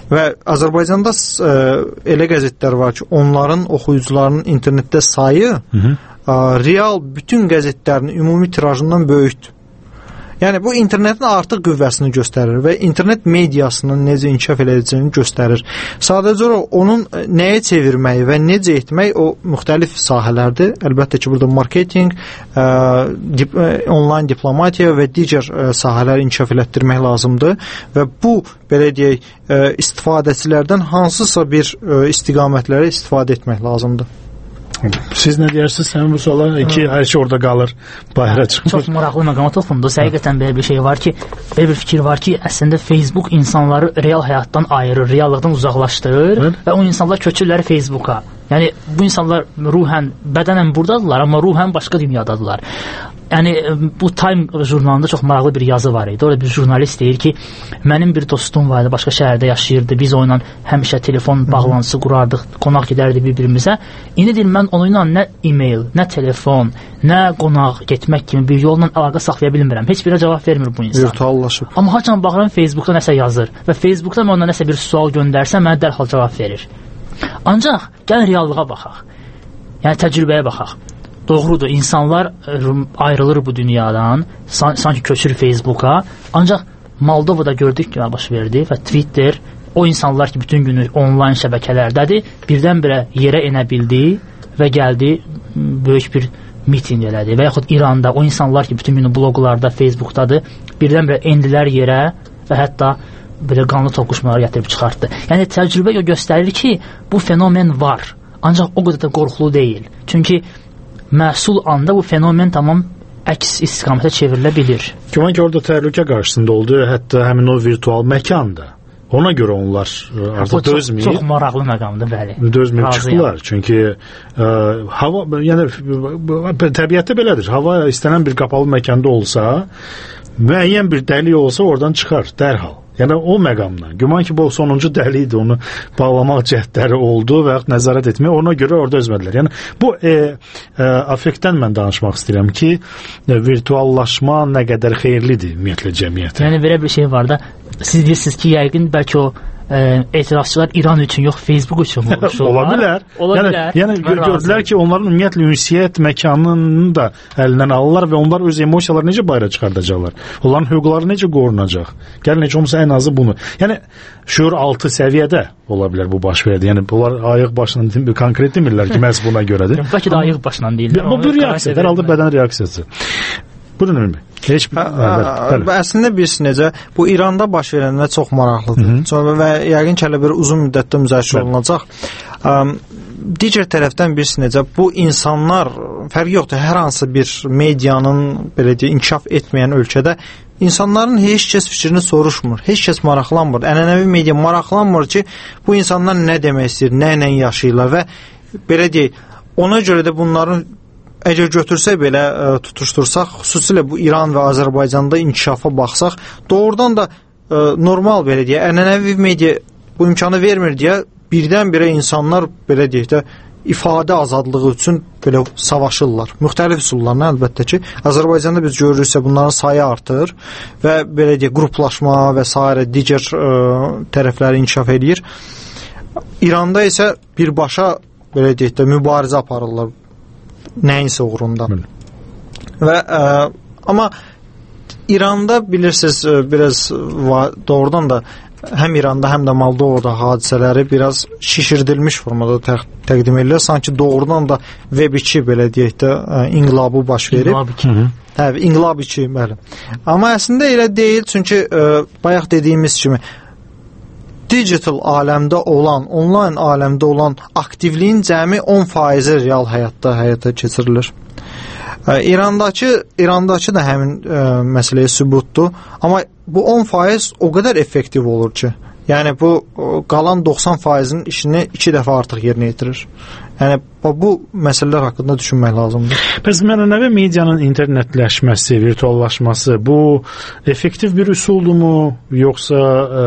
Və Azərbaycanda ə, elə qəzetlər var ki, onların oxuyucularının internetdə sayı Hı -hı. Ə, real bütün qəzetlərin ümumi tirajından böyükdür. Yəni bu internetin artıq qüvvəsini göstərir və internet mediasının necə inkişaf edəcəyini göstərir. Sadəcə onun nəyə çevirməyi və necə etmək o müxtəlif sahələrdir. Əlbəttə ki, burada marketinq, ə, dip, ə, onlayn diplomatiya və digər ə, sahələri inkişaf elətdirmək lazımdır və bu belə deyək, ə, istifadəçilərdən hansısa bir ə, istiqamətlərə istifadə etmək lazımdır. Siz nə deyirsiniz? Sən bu suala ki, hər şey orada qalır, bayıra çıxmır. Çox maraqlı məqama toxundunuz. Həqiqətən belə bir şey var ki, belə bir fikir var ki, əslində Facebook insanları real həyatdan ayırır, reallıqdan uzaqlaşdırır Hı? və o insanlar köçürlər Facebooka. Yəni bu insanlar ruhən, bədənən buradadırlar, amma ruhən başqa dünyadadılar. Yəni bu Time jurnalında çox maraqlı bir yazı var idi. Orada bir jurnalist deyir ki, mənim bir dostum var idi, başqa şəhərdə yaşayırdı. Biz onunla həmişə telefon bağlantısı qurardıq, qonaq gedərdik bir-birimizə. İndi deyir, mən onunla nə e-mail, nə telefon, nə qonaq getmək kimi bir yolla əlaqə saxlaya bilmirəm. Heç birə cavab vermir bu insan. Virtuallaşıb. Amma haçan baxıram Facebookda nəsə yazır və Facebookda mən ona nəsə bir sual göndərsə, mənə dərhal cavab verir. Ancaq gəlin reallığa baxaq. Yəni təcrübəyə baxaq. Doğrudur, insanlar ayrılır bu dünyadan, san sanki köçür Facebooka. Ancaq Moldovada gördük ki, baş verdi və Twitter o insanlar ki, bütün günü onlayn şəbəkələrdədir, birdən-birə yerə enə bildi və gəldi böyük bir miting elədi. Və yaxud İranda o insanlar ki, bütün günü bloqlarda, Facebookdadır, birdən-birə endilər yerə və hətta belə qanlı toqquşmaları gətirib çıxartdı. Yəni təcrübə göstərir ki, bu fenomen var. Ancaq o qədər də qorxulu deyil. Çünki məhsul anda bu fenomen tamam əks istiqamətə çevrilə bilir. Güman ki, orada təhlükə qarşısında oldu, hətta həmin o virtual məkanda. Ona görə onlar artıq dözməyib. Çox, çox maraqlı məqamdır, bəli. Dözməyib çıxdılar. Çünki ə, hava, yəni təbiətdə belədir. Hava istənilən bir qapalı məkanda olsa, müəyyən bir dəlik olsa oradan çıxar dərhal. Yəni o məqamla. Güman ki, bu sonuncu dəli idi, onu bağlamaq cəhdləri oldu və yaxud nəzarət etmək, ona görə orada özmədilər. Yəni bu e, e, affektdən mən danışmaq istəyirəm ki, e, virtuallaşma nə qədər xeyirlidir ümumiyyətlə cəmiyyətə. Yəni belə bir şey var da, siz deyirsiniz ki, yəqin bəlkə o e, etirazçılar İran üçün yox, Facebook üçün vuruşurlar. Ola bilər. Ola yəni, bilər. Yəni gördülər ki, onların ümumiyyətlə ünsiyyət məkanını da əlindən alırlar və onlar öz emosiyalarını necə bayıra çıxardacaqlar? Onların hüquqları necə qorunacaq? Gəlin heç olmasa ən azı bunu. Yəni şuur altı səviyyədə ola bilər bu baş verdi. Yəni bunlar ayıq başından bir konkret demirlər ki, məhz buna görədir. Bəlkə də ayıq başından deyirlər. Bu bir reaksiya, hər halda bədən reaksiyası. Buyurun Əmin bəy. Heç bir əslində biz necə bu İranda baş verəndə çox maraqlıdır. Sonra və yəqin ki, hələ bir uzun müddətdə müzakirə olunacaq. Digər tərəfdən biz necə bu insanlar fərqi yoxdur, hər hansı bir medianın belə deyə inkişaf etməyən ölkədə insanların heç kəs fikrini soruşmur, heç kəs maraqlanmır. Ənənəvi media maraqlanmır ki, bu insanlar nə demək istəyir, nə ilə yaşayırlar və belə deyək, ona görə də bunların əgər götürsək belə ə, tutuşdursaq, xüsusilə bu İran və Azərbaycanda inkişafa baxsaq, doğrudan da ə, normal belə deyə, ənənəvi media bu imkanı vermir deyə birdən-birə insanlar belə deyək də ifadə azadlığı üçün belə savaşırlar. Müxtəlif üsullarla əlbəttə ki, Azərbaycanda biz görürüksə bunların sayı artır və belə deyək qruplaşma və s. digər ə, tərəfləri inkişaf edir. İranda isə birbaşa belə deyək də mübarizə aparırlar nəyinsə uğrunda. Və ə, amma İranda bilirsiniz biraz doğrudan da həm İranda, həm də Moldovada hadisələri biraz şişirdilmiş formada tə təqdim edilir. Sanki doğrudan da Web iki belə deyək də inqilabı baş verib. İnqilab iki. Hə, İnqilab iki, bəli. Amma əslində elə deyil, çünki ə, bayaq dediyimiz kimi digital aləmdə olan, onlayn aləmdə olan aktivliyin cəmi on faizi real həyatda həyata keçirilir. İrandakı İrandakı da həmin ə, məsələyə sübutdur. Amma bu on faiz o qədər effektiv olur ki, yəni bu qalan doxsan faizin işini iki dəfə artıq yerinə yetirir. Yəni bu məsələlər haqqında düşünmək lazımdır. Bəs ənənəvi medianın internetləşməsi, virtuallaşması bu effektiv bir üsuldurmu, yoxsa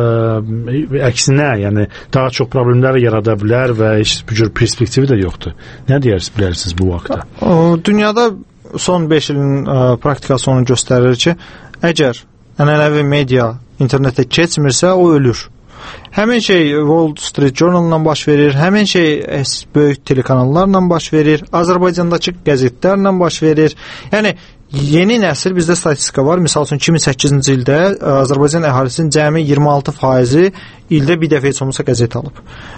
ə, əksinə, yəni daha çox problemlər yarada bilər və heç bir cür perspektivi də yoxdur? Nə deyirsiniz, bilərsiniz bu vaxtda? Dünyada son beş ilin ə, praktikası onu göstərir ki, əgər ənənəvi media internetə keçmirsə, o ölür. Həmin şey Wall Street Journal-la baş verir, həmin şey böyük telekanallarla baş verir, Azərbaycandakı qəzetlərlə baş verir. Yəni yeni nəsil, bizdə statistika var. Məsəl üçün iki min səkkizinci ildə Azərbaycan əhalisinin cəmi iyirmi altı faizi ildə bir dəfə heç olmasa qəzet alıb.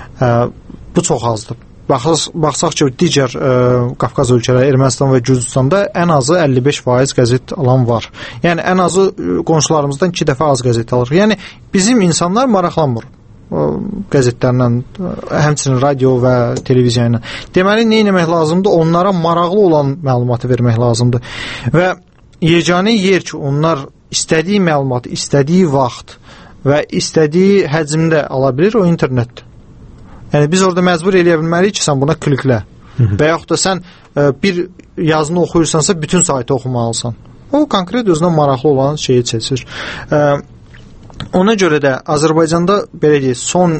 Bu çox azdır. Baxsaq, baxsaq ki, digər ə, Qafqaz ölkələri, Ermənistan və Gürcüstanda ən azı əlli beş faiz qəzet alan var. Yəni ən azı qonşularımızdan iki dəfə az qəzet alır. Yəni bizim insanlar maraqlanmır qəzetlərlə, həmçinin radio və televiziya ilə. Deməli, nə etmək lazımdır? Onlara maraqlı olan məlumatı vermək lazımdır. Və yeganə yer ki, onlar istədiyi məlumatı, istədiyi vaxt və istədiyi həcmdə ala bilir, o internetdir. Yəni biz orada məcbur eləyə bilməliyik ki, sən buna kliklə. Və yaxud da sən ə, bir yazını oxuyursansa, bütün saytı oxumalısan. O konkret özünə maraqlı olan şeyi seçir. Ə, ona görə də Azərbaycanda belə deyək, son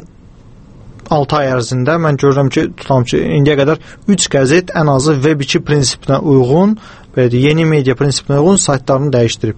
altı ay ərzində mən görürəm ki, tutam ki, indiyə qədər üç qəzet ən azı Web iki prinsipinə uyğun, belə deyək, yeni media prinsipinə uyğun saytlarını dəyişdirib.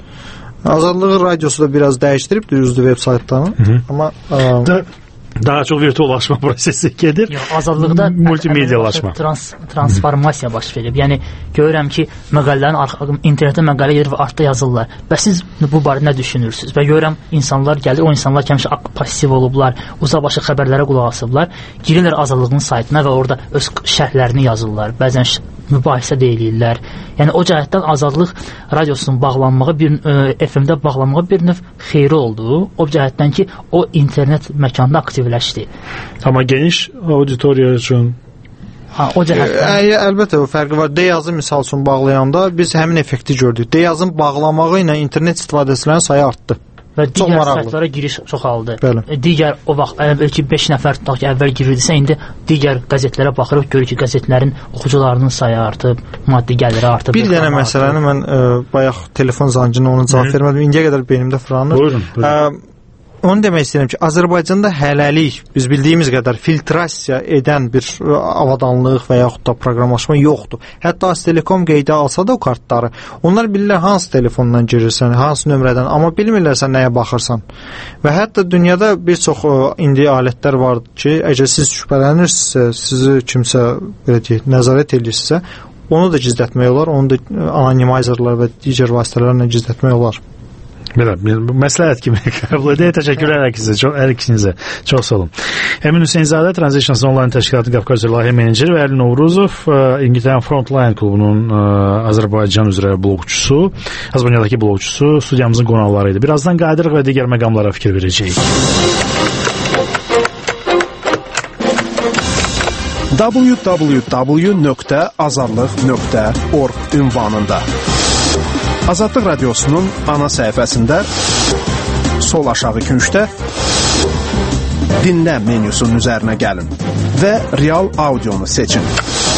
Azadlıq radiosu da biraz dəyişdirib, düzdür web saytlarını. Amma ə, daha çox virtuallaşma prosesi gedir. Yox, azadlıqda multimedialaşma, trans, transformasiya baş verib. Yəni görürəm ki, məqalələrin internetdə məqalə gedir və artda yazırlar. Və siz bu barədə nə düşünürsünüz? Və görürəm insanlar gəlir, o insanlar həmişə passiv olublar, uzaqbaşı xəbərlərə qulaq asıblar, girirlər azadlığın saytına və orada öz şərhlərini yazırlar. Bəzən mübahisə deyilirlər. Yəni o cəhətdən azadlıq radiosunun bağlanmağı bir e, F M-də bağlanmağı bir növ xeyri oldu. O cəhətdən ki, o internet məkanda aktivləşdi. Amma geniş auditoriya üçün ha, o cəhətdən ə, əlbəttə o fərqi var. D-yazı misal üçün bağlayanda biz həmin effekti gördük. D-yazın bağlamağı ilə internet istifadəçilərin sayı artdı. Və digər saytlara giriş çoxaldı. Bəli. Digər o vaxt əvvəlki beş nəfər tutaq ki, əvvəl girirdisə, indi digər qəzetlərə baxırıq, görürük ki, qəzetlərin oxucularının sayı artıb, maddi gəliri artıb. Bir dənə məsələni mən ə, bayaq telefon zəngini ona cavab vermədim. İndiyə qədər beynimdə fırlanır. Buyurun, buyurun. Ə, Onu demək istəyirəm ki, Azərbaycanda hələlik biz bildiyimiz qədər filtrasiya edən bir avadanlıq və yaxud da proqramlaşma yoxdur. Hətta Aztelekom qeydə alsa da o kartları, onlar bilirlər hansı telefondan girirsən, hansı nömrədən, amma bilmirlər sən nəyə baxırsan. Və hətta dünyada bir çox indi alətlər var ki, əgər siz şübhələnirsinizsə, sizi kimsə belə deyək, nəzarət edirsə, onu da gizlətmək olar, onu da anonimizerlər və digər vasitələrlə gizlətmək olar. Belə, məsləhət kimi qəbul edək. Təşəkkürlər hər ikinizə, çox, hər ikinizə. Çox sağ olun. Emin Hüseynzadə, Transitions Online təşkilatı Qafqaz layihə meneceri və Əli Novruzov, İngiltərənin Frontline klubunun ə, Azərbaycan üzrə bloqçusu, Azərbaycandakı bloqçusu, studiyamızın qonaqları idi. Birazdan qayıdırıq və digər məqamlara fikir verəcəyik. w w w nöqtə azadlıq nöqtə org ünvanında Azadlıq Radiosunun ana səhifəsində sol aşağı küncdə dinlə menyusunun üzərinə gəlin və real audionu seçin.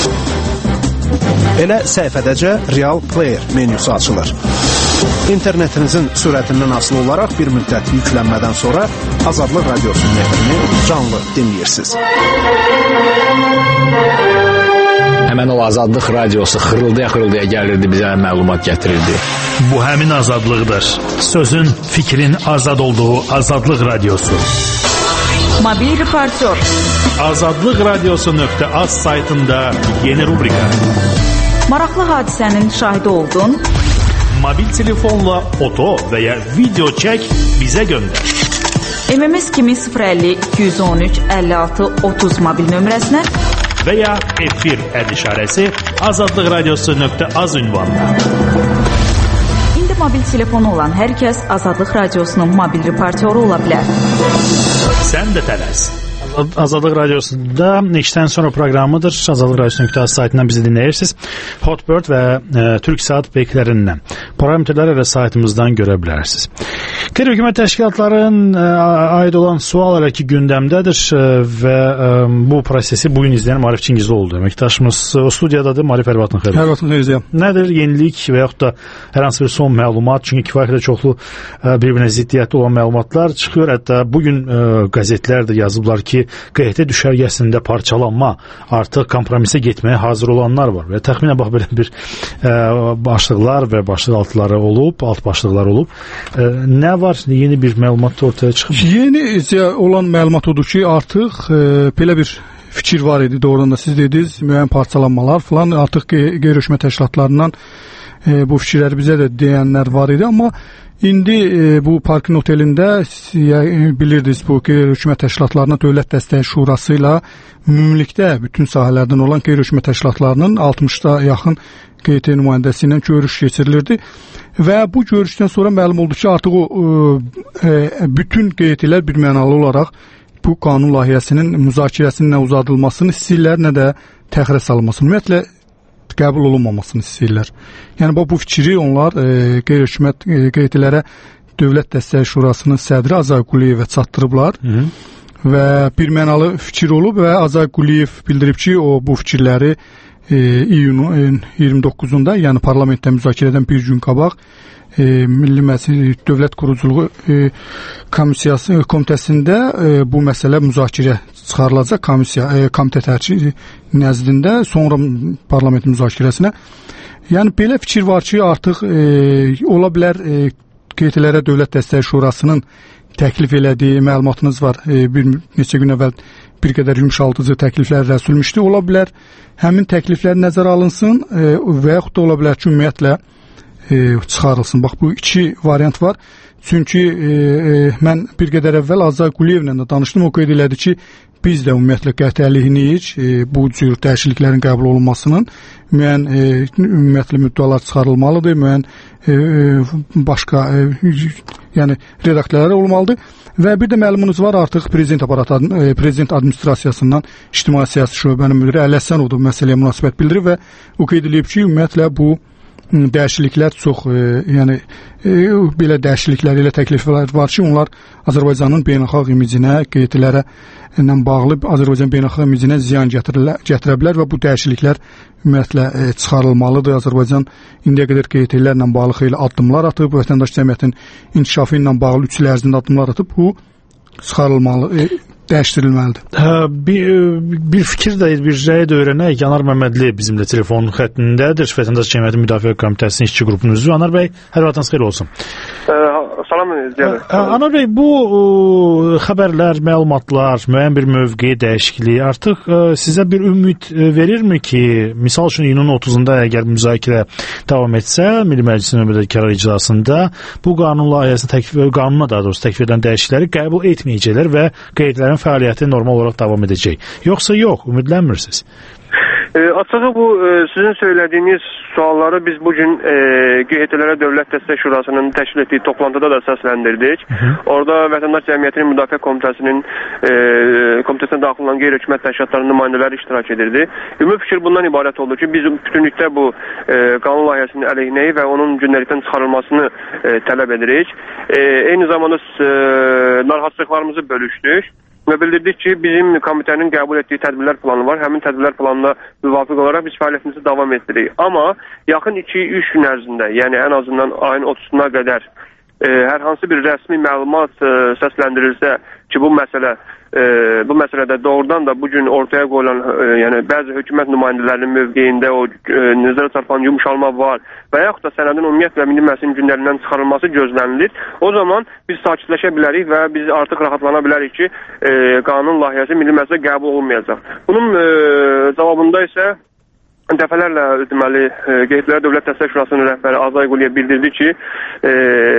Elə səhifədəcə Real Player menyusu açılır. İnternetinizin sürətindən asılı olaraq bir müddət yüklənmədən sonra Azadlıq Radiosunun efrini canlı dinləyirsiniz. Həmən o Azadlıq radiosu xırıldaya-xırıldaya gəlirdi, bizə məlumat gətirirdi. Bu həmin azadlıqdır. Sözün, fikrin azad olduğu Azadlıq radiosu. Mobil reportyor. azadlıq radiosu nöqtə az saytında yeni rubrika. Maraqlı hadisənin şahidi oldun. Mobil telefonla foto və ya video çək, bizə göndər. M M S kimi sıfır əlli iki yüz on üç əlli altı otuz mobil nömrəsinə və ya efir əd işarəsi azadlıq radiosu nöqtə az ünvanına. İndi mobil telefonu olan hər kəs Azadlıq Radiosunun mobil reportyoru ola bilər. Sən də tələs. Azadlıq Radiosunda işdən sonra proqramıdır. Azadlıq Radiosu nöqtə az saytından bizi dinləyirsiniz. Hotbird və e, Türk Saat Beklərindən. Parametrləri elə saytımızdan görə bilərsiniz. Qeyri-hökumət təşkilatların e, aid olan sual elə ki gündəmdədir e, və e, bu prosesi bugün izləyən Marif Çingizlioğlu əməkdaşımız o studiyadadır. Marif, hər vaxtın xeyir. Hər vaxtın xeyir. Nədir yenilik və yaxud da hər hansı bir son məlumat? Çünki kifayət çoxlu e, bir-birinə ziddiyyətli olan məlumatlar çıxır. Hətta bugün e, qəzetlər də yazıblar ki, Q H T düşərgəsində parçalanma, artıq kompromisə getməyə hazır olanlar var və təxminən bax belə bir e, başlıqlar və başlıq altları olub, alt başlıqlar olub. E, nə var? Yeni bir məlumat ortaya çıxıb. Yeni olan məlumat odur ki, artıq e, belə bir fikir var idi, doğrudan da siz dediniz, müəyyən parçalanmalar falan artıq qeyri-hökumət təşkilatlarından e, bu fikirləri bizə də deyənlər var idi, amma indi e, bu Parkın otelində e, bilirdiniz, bu qeyri-hökumət təşkilatlarına Dövlət Dəstəyi Şurası ilə ümumilikdə bütün sahələrdən olan qeyri-hökumət təşkilatlarının altmışda yaxın Q T nümayəndəsi ilə görüş keçirilirdi və bu görüşdən sonra məlum oldu ki, artıq o e, bütün Q T'lər birmənalı olaraq bu qanun layihəsinin müzakirəsinin nə uzadılmasını istəyirlər, nə də təxirə salınmasını, ümumiyyətlə qəbul olunmamasını istəyirlər. Yəni bu fikri onlar e, qeyri-hökumət e, Q T'lərə Dövlət Dəstəyi Şurasının sədri Azay Quliyevə çatdırıblar. Hı -hı. Və birmənalı fikir olub və Azay Quliyev bildirib ki, o bu fikirləri e, iyunun iyirmi doqquzunda, yəni parlamentdə müzakirədən bir gün qabaq E, Milli Məclis Dövlət Quruculuğu e, komissiyası komitəsində e, bu məsələ müzakirə çıxarılacaq komissiya e, komitə tərkib nəzdində, sonra parlament müzakirəsinə. Yəni belə fikir var ki, artıq e, ola bilər e, Q T'lərə Dövlət Dəstəyi Şurasının təklif elədiyi məlumatınız var. E, bir neçə gün əvvəl bir qədər yumşaldıcı təkliflər rəsülmüşdü. Ola bilər həmin təkliflər nəzərə alınsın e, və yaxud da ola bilər ki, ümumiyyətlə E, çıxarılsın. Bax, bu iki variant var. Çünki e, e, mən bir qədər əvvəl Azay Quliyevlə də danışdım. O qeyd elədi ki, biz də ümumiyyətlə qəti əleyhinəyik e, bu cür dəyişikliklərin qəbul olunmasının. Müəyyən e, ümumiyyətlə müddəalar çıxarılmalıdır, müəyyən e, e, başqa e, yəni redaktörlər olmalıdır. Və bir də məlumunuz var, artıq prezident aparatı, e, prezident administrasiyasından ictimai siyasi şöbənin müdiri Əli Həsənov məsələyə münasibət bildirib və o qeyd edib ki, ümumiyyətlə bu dəyişikliklər çox, e, yəni e, belə dəyişikliklər ilə təkliflər var ki, onlar Azərbaycanın beynəlxalq imicinə, Q T'lərə ilə bağlı Azərbaycan beynəlxalq imicinə ziyan gətirə, gətirə bilər və bu dəyişikliklər ümumiyyətlə e, çıxarılmalıdır. Azərbaycan indiyə qədər Q T'lərlə bağlı xeyli addımlar atıb, vətəndaş cəmiyyətin inkişafı ilə bağlı üç il ərzində addımlar atıb, bu çıxarılmalı, e, dəyişdirilməlidir. Hə, bir, bir fikir də, bir rəy də öyrənək. Yanar Məmmədli bizimlə telefonun xəttindədir. Vətəndaş Cəmiyyəti Müdafiə Komitəsinin işçi qrupunun üzvü. Anar bəy, hər vaxtınız xeyir olsun. Ə, salam, izləyənlər. Anar bəy, bu ə, xəbərlər, məlumatlar, müəyyən bir mövqe dəyişikliyi artıq ə, sizə bir ümid verirmi ki, misal üçün iyunun otuzunda əgər müzakirə davam etsə, Milli Məclisin növbəti qərar iclasında bu qanun layihəsinin təklif, qanuna daha doğrusu təklif edilən dəyişiklikləri qəbul etməyəcəklər və qeydlərin fəaliyyəti normal olaraq davam edəcək. Yoxsa yox, ümidlənmirsiniz? E, açığı bu e, sizin söylədiyiniz sualları biz bugün e, Q T'lərə Dövlət Dəstək Şurasının təşkil etdiyi toplantıda da səsləndirdik. Hı -hı. Orada Vətəndaş Cəmiyyətinin Müdafiə Komitəsinin e, komitəsinə daxil olan qeyri-hökumət təşkilatlarının nümayəndələri iştirak edirdi. Ümumi fikir bundan ibarət oldu ki, biz bütünlükdə bu e, qanun layihəsinin əleyhinəyi və onun gündəlikdən çıxarılmasını e, tələb edirik. E, eyni zamanda e, narahatçılıqlarımızı bölüşdük. Və bildirdik ki, bizim komitənin qəbul etdiyi tədbirlər planı var. Həmin tədbirlər planına müvafiq olaraq biz fəaliyyətimizi davam etdiririk. Amma yaxın iki üç gün ərzində, yəni ən azından ayın otuzuna qədər e, hər hansı bir rəsmi məlumat e, səsləndirilsə ki, bu məsələ e, bu məsələdə doğrudan da bugün ortaya qoyulan e, yəni bəzi hökumət nümayəndələrinin mövqeyində o e, nəzərə çarpan yumşalma var və yaxud da sənədin ümumiyyətlə Milli Məclisin gündəlindən çıxarılması gözlənilir. O zaman biz sakitləşə bilərik və biz artıq rahatlana bilərik ki, e, qanun layihəsi Milli Məclisə qəbul olunmayacaq. Bunun e, cavabında isə dəfələrlə deməli Q T'lərə Dövlət Dəstək Şurasının rəhbəri Azay Quliyev bildirdi ki, e,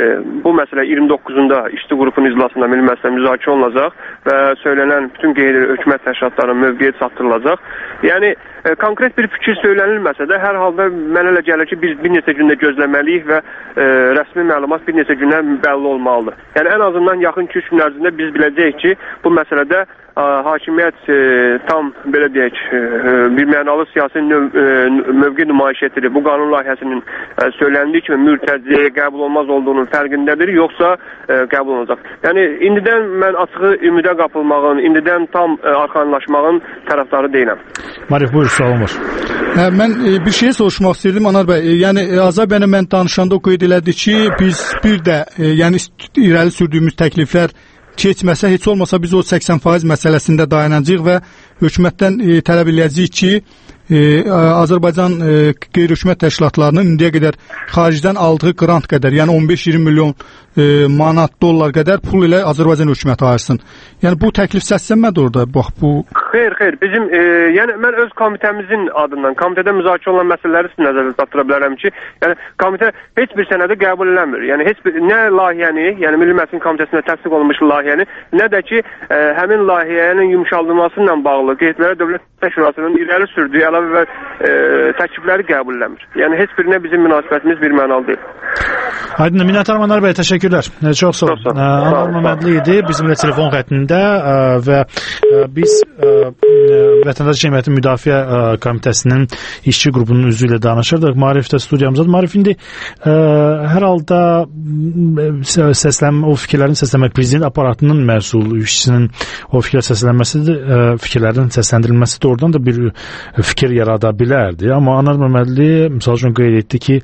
bu məsələ iyirmi doqquzunda işçi qrupunun iclasında Milli Məclisdə müzakirə olunacaq və söylənən bütün qeyri-hökumət təşkilatlarının mövqeyi çatdırılacaq. Yəni e, konkret bir fikir söylənilməsə də hər halda mənə elə gəlir ki, biz bir neçə gündə gözləməliyik və e, rəsmi məlumat bir neçə gündən bəlli olmalıdır. Yəni ən azından yaxın iki üç gün ərzində biz biləcəyik ki, bu məsələdə a, hakimiyyət e, tam belə deyək e, bir mənalı siyasi növ, e, mövqe nümayiş etdirir. Bu qanun layihəsinin e, söyləndiyi kimi mürtəciyə qəbul olmaz olduğunun fərqindədir, yoxsa e, qəbul olacaq. Yəni indidən mən açığı ümidə qapılmağın, indidən tam e, arxanlaşmağın tərəfdarı deyiləm. Marif, buyur, sualım var. Hə, mən e, bir şey soruşmaq istəyirdim Anar bəy. E, yəni Azay bəylə mən danışanda o qeyd elədi ki, biz bir də e, yəni irəli sürdüyümüz təkliflər keçməsə, heç olmasa biz o səksən faiz məsələsində dayanacağıq və hökumətdən e, tələb eləyəcəyik ki, e, Azərbaycan e, qeyri-hökumət təşkilatlarının indiyə qədər xaricdən aldığı qrant qədər, yəni on beş iyirmi milyon e, manat, dollar qədər pul ilə Azərbaycan hökuməti ayırsın. Yəni bu təklif səslənmədi orada. Bax bu Xeyr, xeyr. Bizim e, yəni mən öz komitəmizin adından, komitədə müzakirə olan məsələləri sizin nəzərdə tutura bilərəm ki, yəni komitə heç bir sənədi qəbul eləmir. Yəni heç bir nə layihəni, yəni Milli Məclisin komitəsində təsdiq olunmuş layihəni, nə də ki e, həmin layihənin yumşaldılması ilə bağlı Qeydlərə Dövlət Şurasının irəli sürdüyü əlavə və e, təklifləri qəbul eləmir. Yəni heç birinə bizim münasibətimiz bir mənalı deyil. Aydın, Minnətdar Mənar bəy, təşəkkürlər. Çox sağ olun. Anar Məmmədli idi bizimlə telefon xəttində və biz Vətəndaş Cəmiyyəti Müdafiə Komitəsinin işçi qrupunun üzvü ilə danışırdıq. Maarif də studiyamızdadır. Maarif indi hər halda səslənmə, o fikirlərin səslənmək prezident aparatının məsul işçisinin o fikirlər səslənməsidir, fikirlərin səsləndirilməsi doğrudan da bir fikir yarada bilərdi. Amma Anar Məmmədli misal üçün qeyd etdi ki,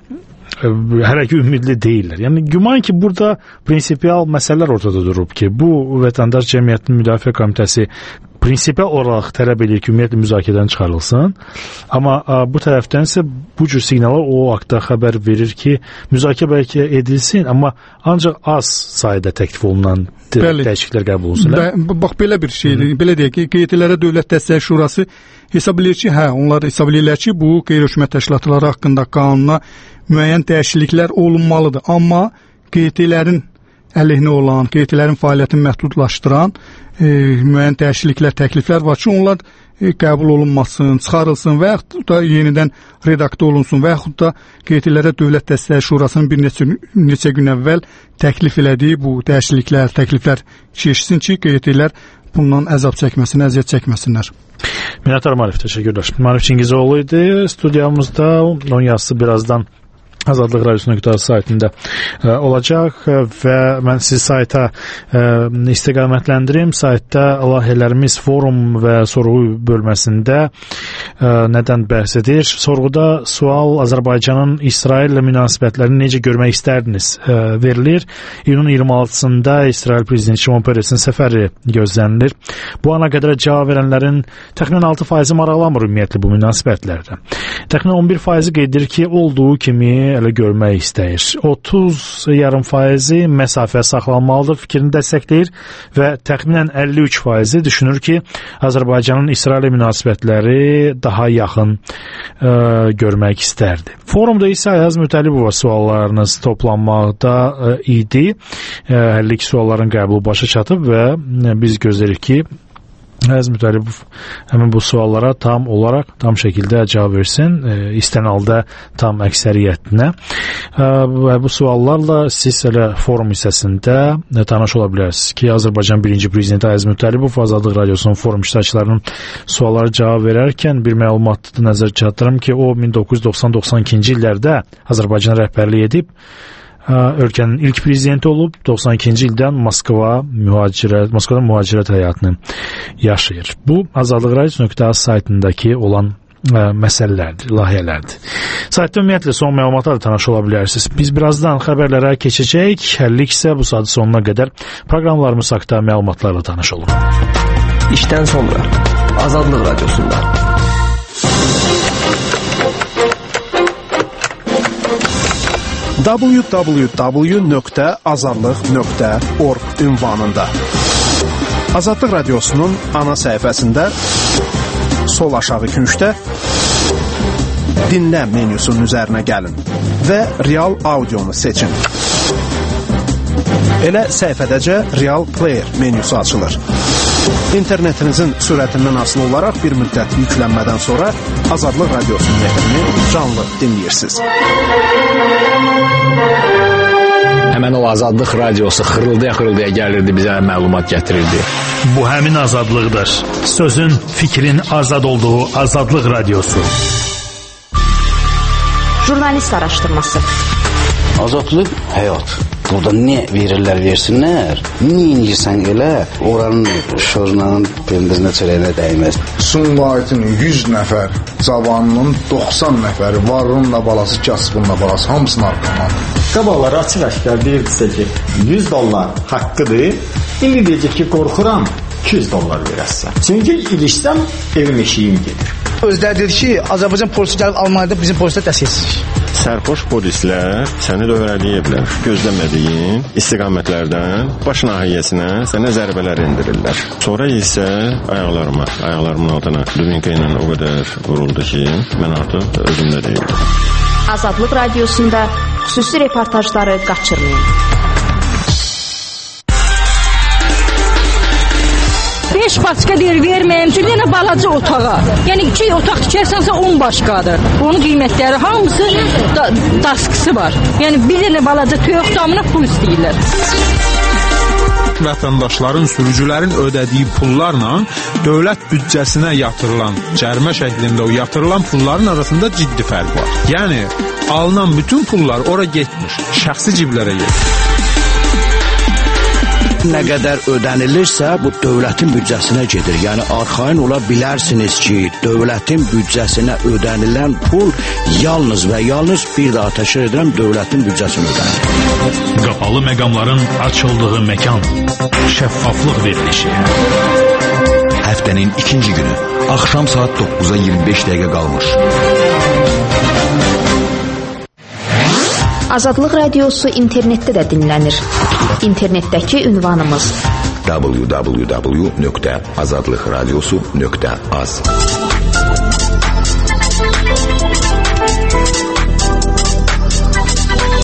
hələ ki ümidli deyirlər. Yəni güman ki burada prinsipial məsələlər ortada durub ki, bu Vətəndaş Cəmiyyətinin Müdafiə Komitəsi prinsipial olaraq tələb edir ki, ümumiyyətlə müzakirədən çıxarılsın. Amma a, bu tərəfdən isə bu cür siqnallar o haqda xəbər verir ki, müzakirə bəlkə edilsin, amma ancaq az sayda təklif olunan dəyişikliklər qəbul olunsun. Bə, bax belə bir şeydir. Hı. Belə deyək ki, Qeydilərə Dövlət Dəstək Şurası hesab edir ki, hə, onlar hesab edirlər ki, bu qeyri-hökumət təşkilatları haqqında qanuna müəyyən dəyişikliklər olunmalıdır. Amma qeydilərin əleyhinə olan, qeydilərin fəaliyyətini məhdudlaşdıran e, müəyyən dəyişikliklər, təkliflər var ki, onlar e, qəbul olunmasın, çıxarılsın və yaxud da yenidən redaktə olunsun və yaxud da qeydilərə Dövlət Dəstək Şurasının bir neçə, neçə gün əvvəl təklif elədiyi bu dəyişikliklər, təkliflər keçsin ki, qeydilər bundan əzab çəkməsin, əziyyət çəkməsinlər. Minnətdar Maarif, təşəkkürlər. Maarif Çingizoğlu idi studiyamızda. Onun yazısı birazdan Azadlıq Radiosu nöqtə saytında ə, olacaq və mən sizi sayta ə, istiqamətləndirim. Saytda layihələrimiz forum və sorğu bölməsində ə, nədən bəhs edir? Sorğuda sual Azərbaycanın İsraillə münasibətlərini necə görmək istərdiniz ə, verilir. İyunun iyirmi altısında İsrail Prezidenti Şimon Peresin səfəri gözlənilir. Bu ana qədər cavab verənlərin təxminən altı faizi maraqlanmır ümumiyyətlə bu münasibətlərdə. Təxminən on bir faizi qeyd edir ki, olduğu kimi elə görmək istəyir. otuz yarım faizi məsafə saxlanmalıdır fikrini dəstəkləyir və təxminən əlli üç faizi düşünür ki, Azərbaycanın İsraillə münasibətləri daha yaxın ə, görmək istərdi. Forumda isə Ayaz Mütəllibova suallarınız toplanmaqda ə, idi. əlli iki sualların qəbulu başa çatıb və ə, biz gözləyirik ki, Ayaz Mütəllibov həmin bu suallara tam olaraq, tam şəkildə cavab versin, e, istənilən halda tam əksəriyyətinə. E, və bu suallarla siz elə forum hissəsində e, tanış ola bilərsiniz ki, Azərbaycan birinci Prezidenti Ayaz Mütəllibov Azadlıq Radiosunun forum iştirakçılarının sualları cavab verərkən bir məlumatı nəzər çatdırım ki, o min doqquz yüz doxsan doxsan ikinci illərdə Azərbaycan rəhbərlik edib, ölkənin ilk prezidenti olub, doxsan ikinci ildən Moskva mühacirət, Moskvada mühacirət həyatını yaşayır. Bu Azadlıq Radiosu nöqtə az saytındakı olan ə, məsələlərdir, layihələrdir. Saytda ümumiyyətlə son məlumatlarla tanış ola bilərsiniz. Biz birazdan xəbərlərə keçəcək. Həllik isə bu saat sonuna qədər proqramlarımız haqqında məlumatlarla tanış olun. İşdən sonra Azadlıq Radiosunda. w w w nöqtə azadlıq nöqtə org ünvanında Azadlıq Radiosunun ana səhifəsində sol aşağı küncdə dinlə menyusunun üzərinə gəlin və real audionu seçin. Elə səhifədəcə Real Player menyusu açılır. İnternetinizin sürətindən asılı olaraq bir müddət yüklənmədən sonra Azadlıq Radiosunun efrini canlı dinləyirsiniz. Həmən o Azadlıq Radiosu xırıldaya-xırıldaya gəlirdi, bizə məlumat gətirirdi. Bu həmin azadlıqdır. Sözün, fikrin azad olduğu Azadlıq Radiosu. Jurnalist araşdırması. Azadlıq həyat. Burada nə verirlər, versinlər. Nə inirsən elə, oranın şornanın pendirinə çörəyinə dəyməz. Sumqayıtın yüz nəfər cavanının doxsan nəfəri varınla balası, kasbınla balası hamısını arqaman. Qabaqlar açıq-aşkar deyirdisə ki, yüz dollar haqqıdır. İndi deyəcək ki, qorxuram, iki yüz dollar verəsən. Çünki ilişsəm evim eşiyim gedir. Özləri dedi ki, Azərbaycan polisi gəlib Almaniyada bizim polislər dəstək etsin. Sərxoş polislər səni dövrələyiblər. Gözləmədiyin istiqamətlərdən baş nahiyyəsinə sənə zərbələr endirirlər. Sonra isə ayaqlarıma, ayaqlarımın altına dubinka ilə o qədər vuruldu ki, mən artıq özümdə deyildim. Azadlıq Radiosunda xüsusi reportajları qaçırmayın. beş paçka deyir verməyim üçün yenə balaca otağa. Yəni iki otaq tikərsənsə on başqadır. Onun qiymətləri hamısı da, daskısı var. Yəni bir dənə balaca toyuq damına pul istəyirlər. Vətəndaşların, sürücülərin ödədiyi pullarla dövlət büdcəsinə yatırılan, cərimə şəklində o yatırılan pulların arasında ciddi fərq var. Yəni alınan bütün pullar ora getmir, şəxsi ciblərə gedir. Nə qədər ödənilirsə, bu dövlətin büdcəsinə gedir. Yəni, arxayın ola bilərsiniz ki, dövlətin büdcəsinə ödənilən pul yalnız və yalnız bir daha təkrar edirəm, dövlətin büdcəsinə ödənilir. Qapalı məqamların açıldığı məkan, şəffaflıq verilişi. Həftənin ikinci günü, axşam saat dokkuza iyirmi beş dəqiqə qalmış. Azadlıq Radiosu internetdə də dinlənir. İnternetdəki ünvanımız w w w nöqtə azadlıqradiosu nöqtə az.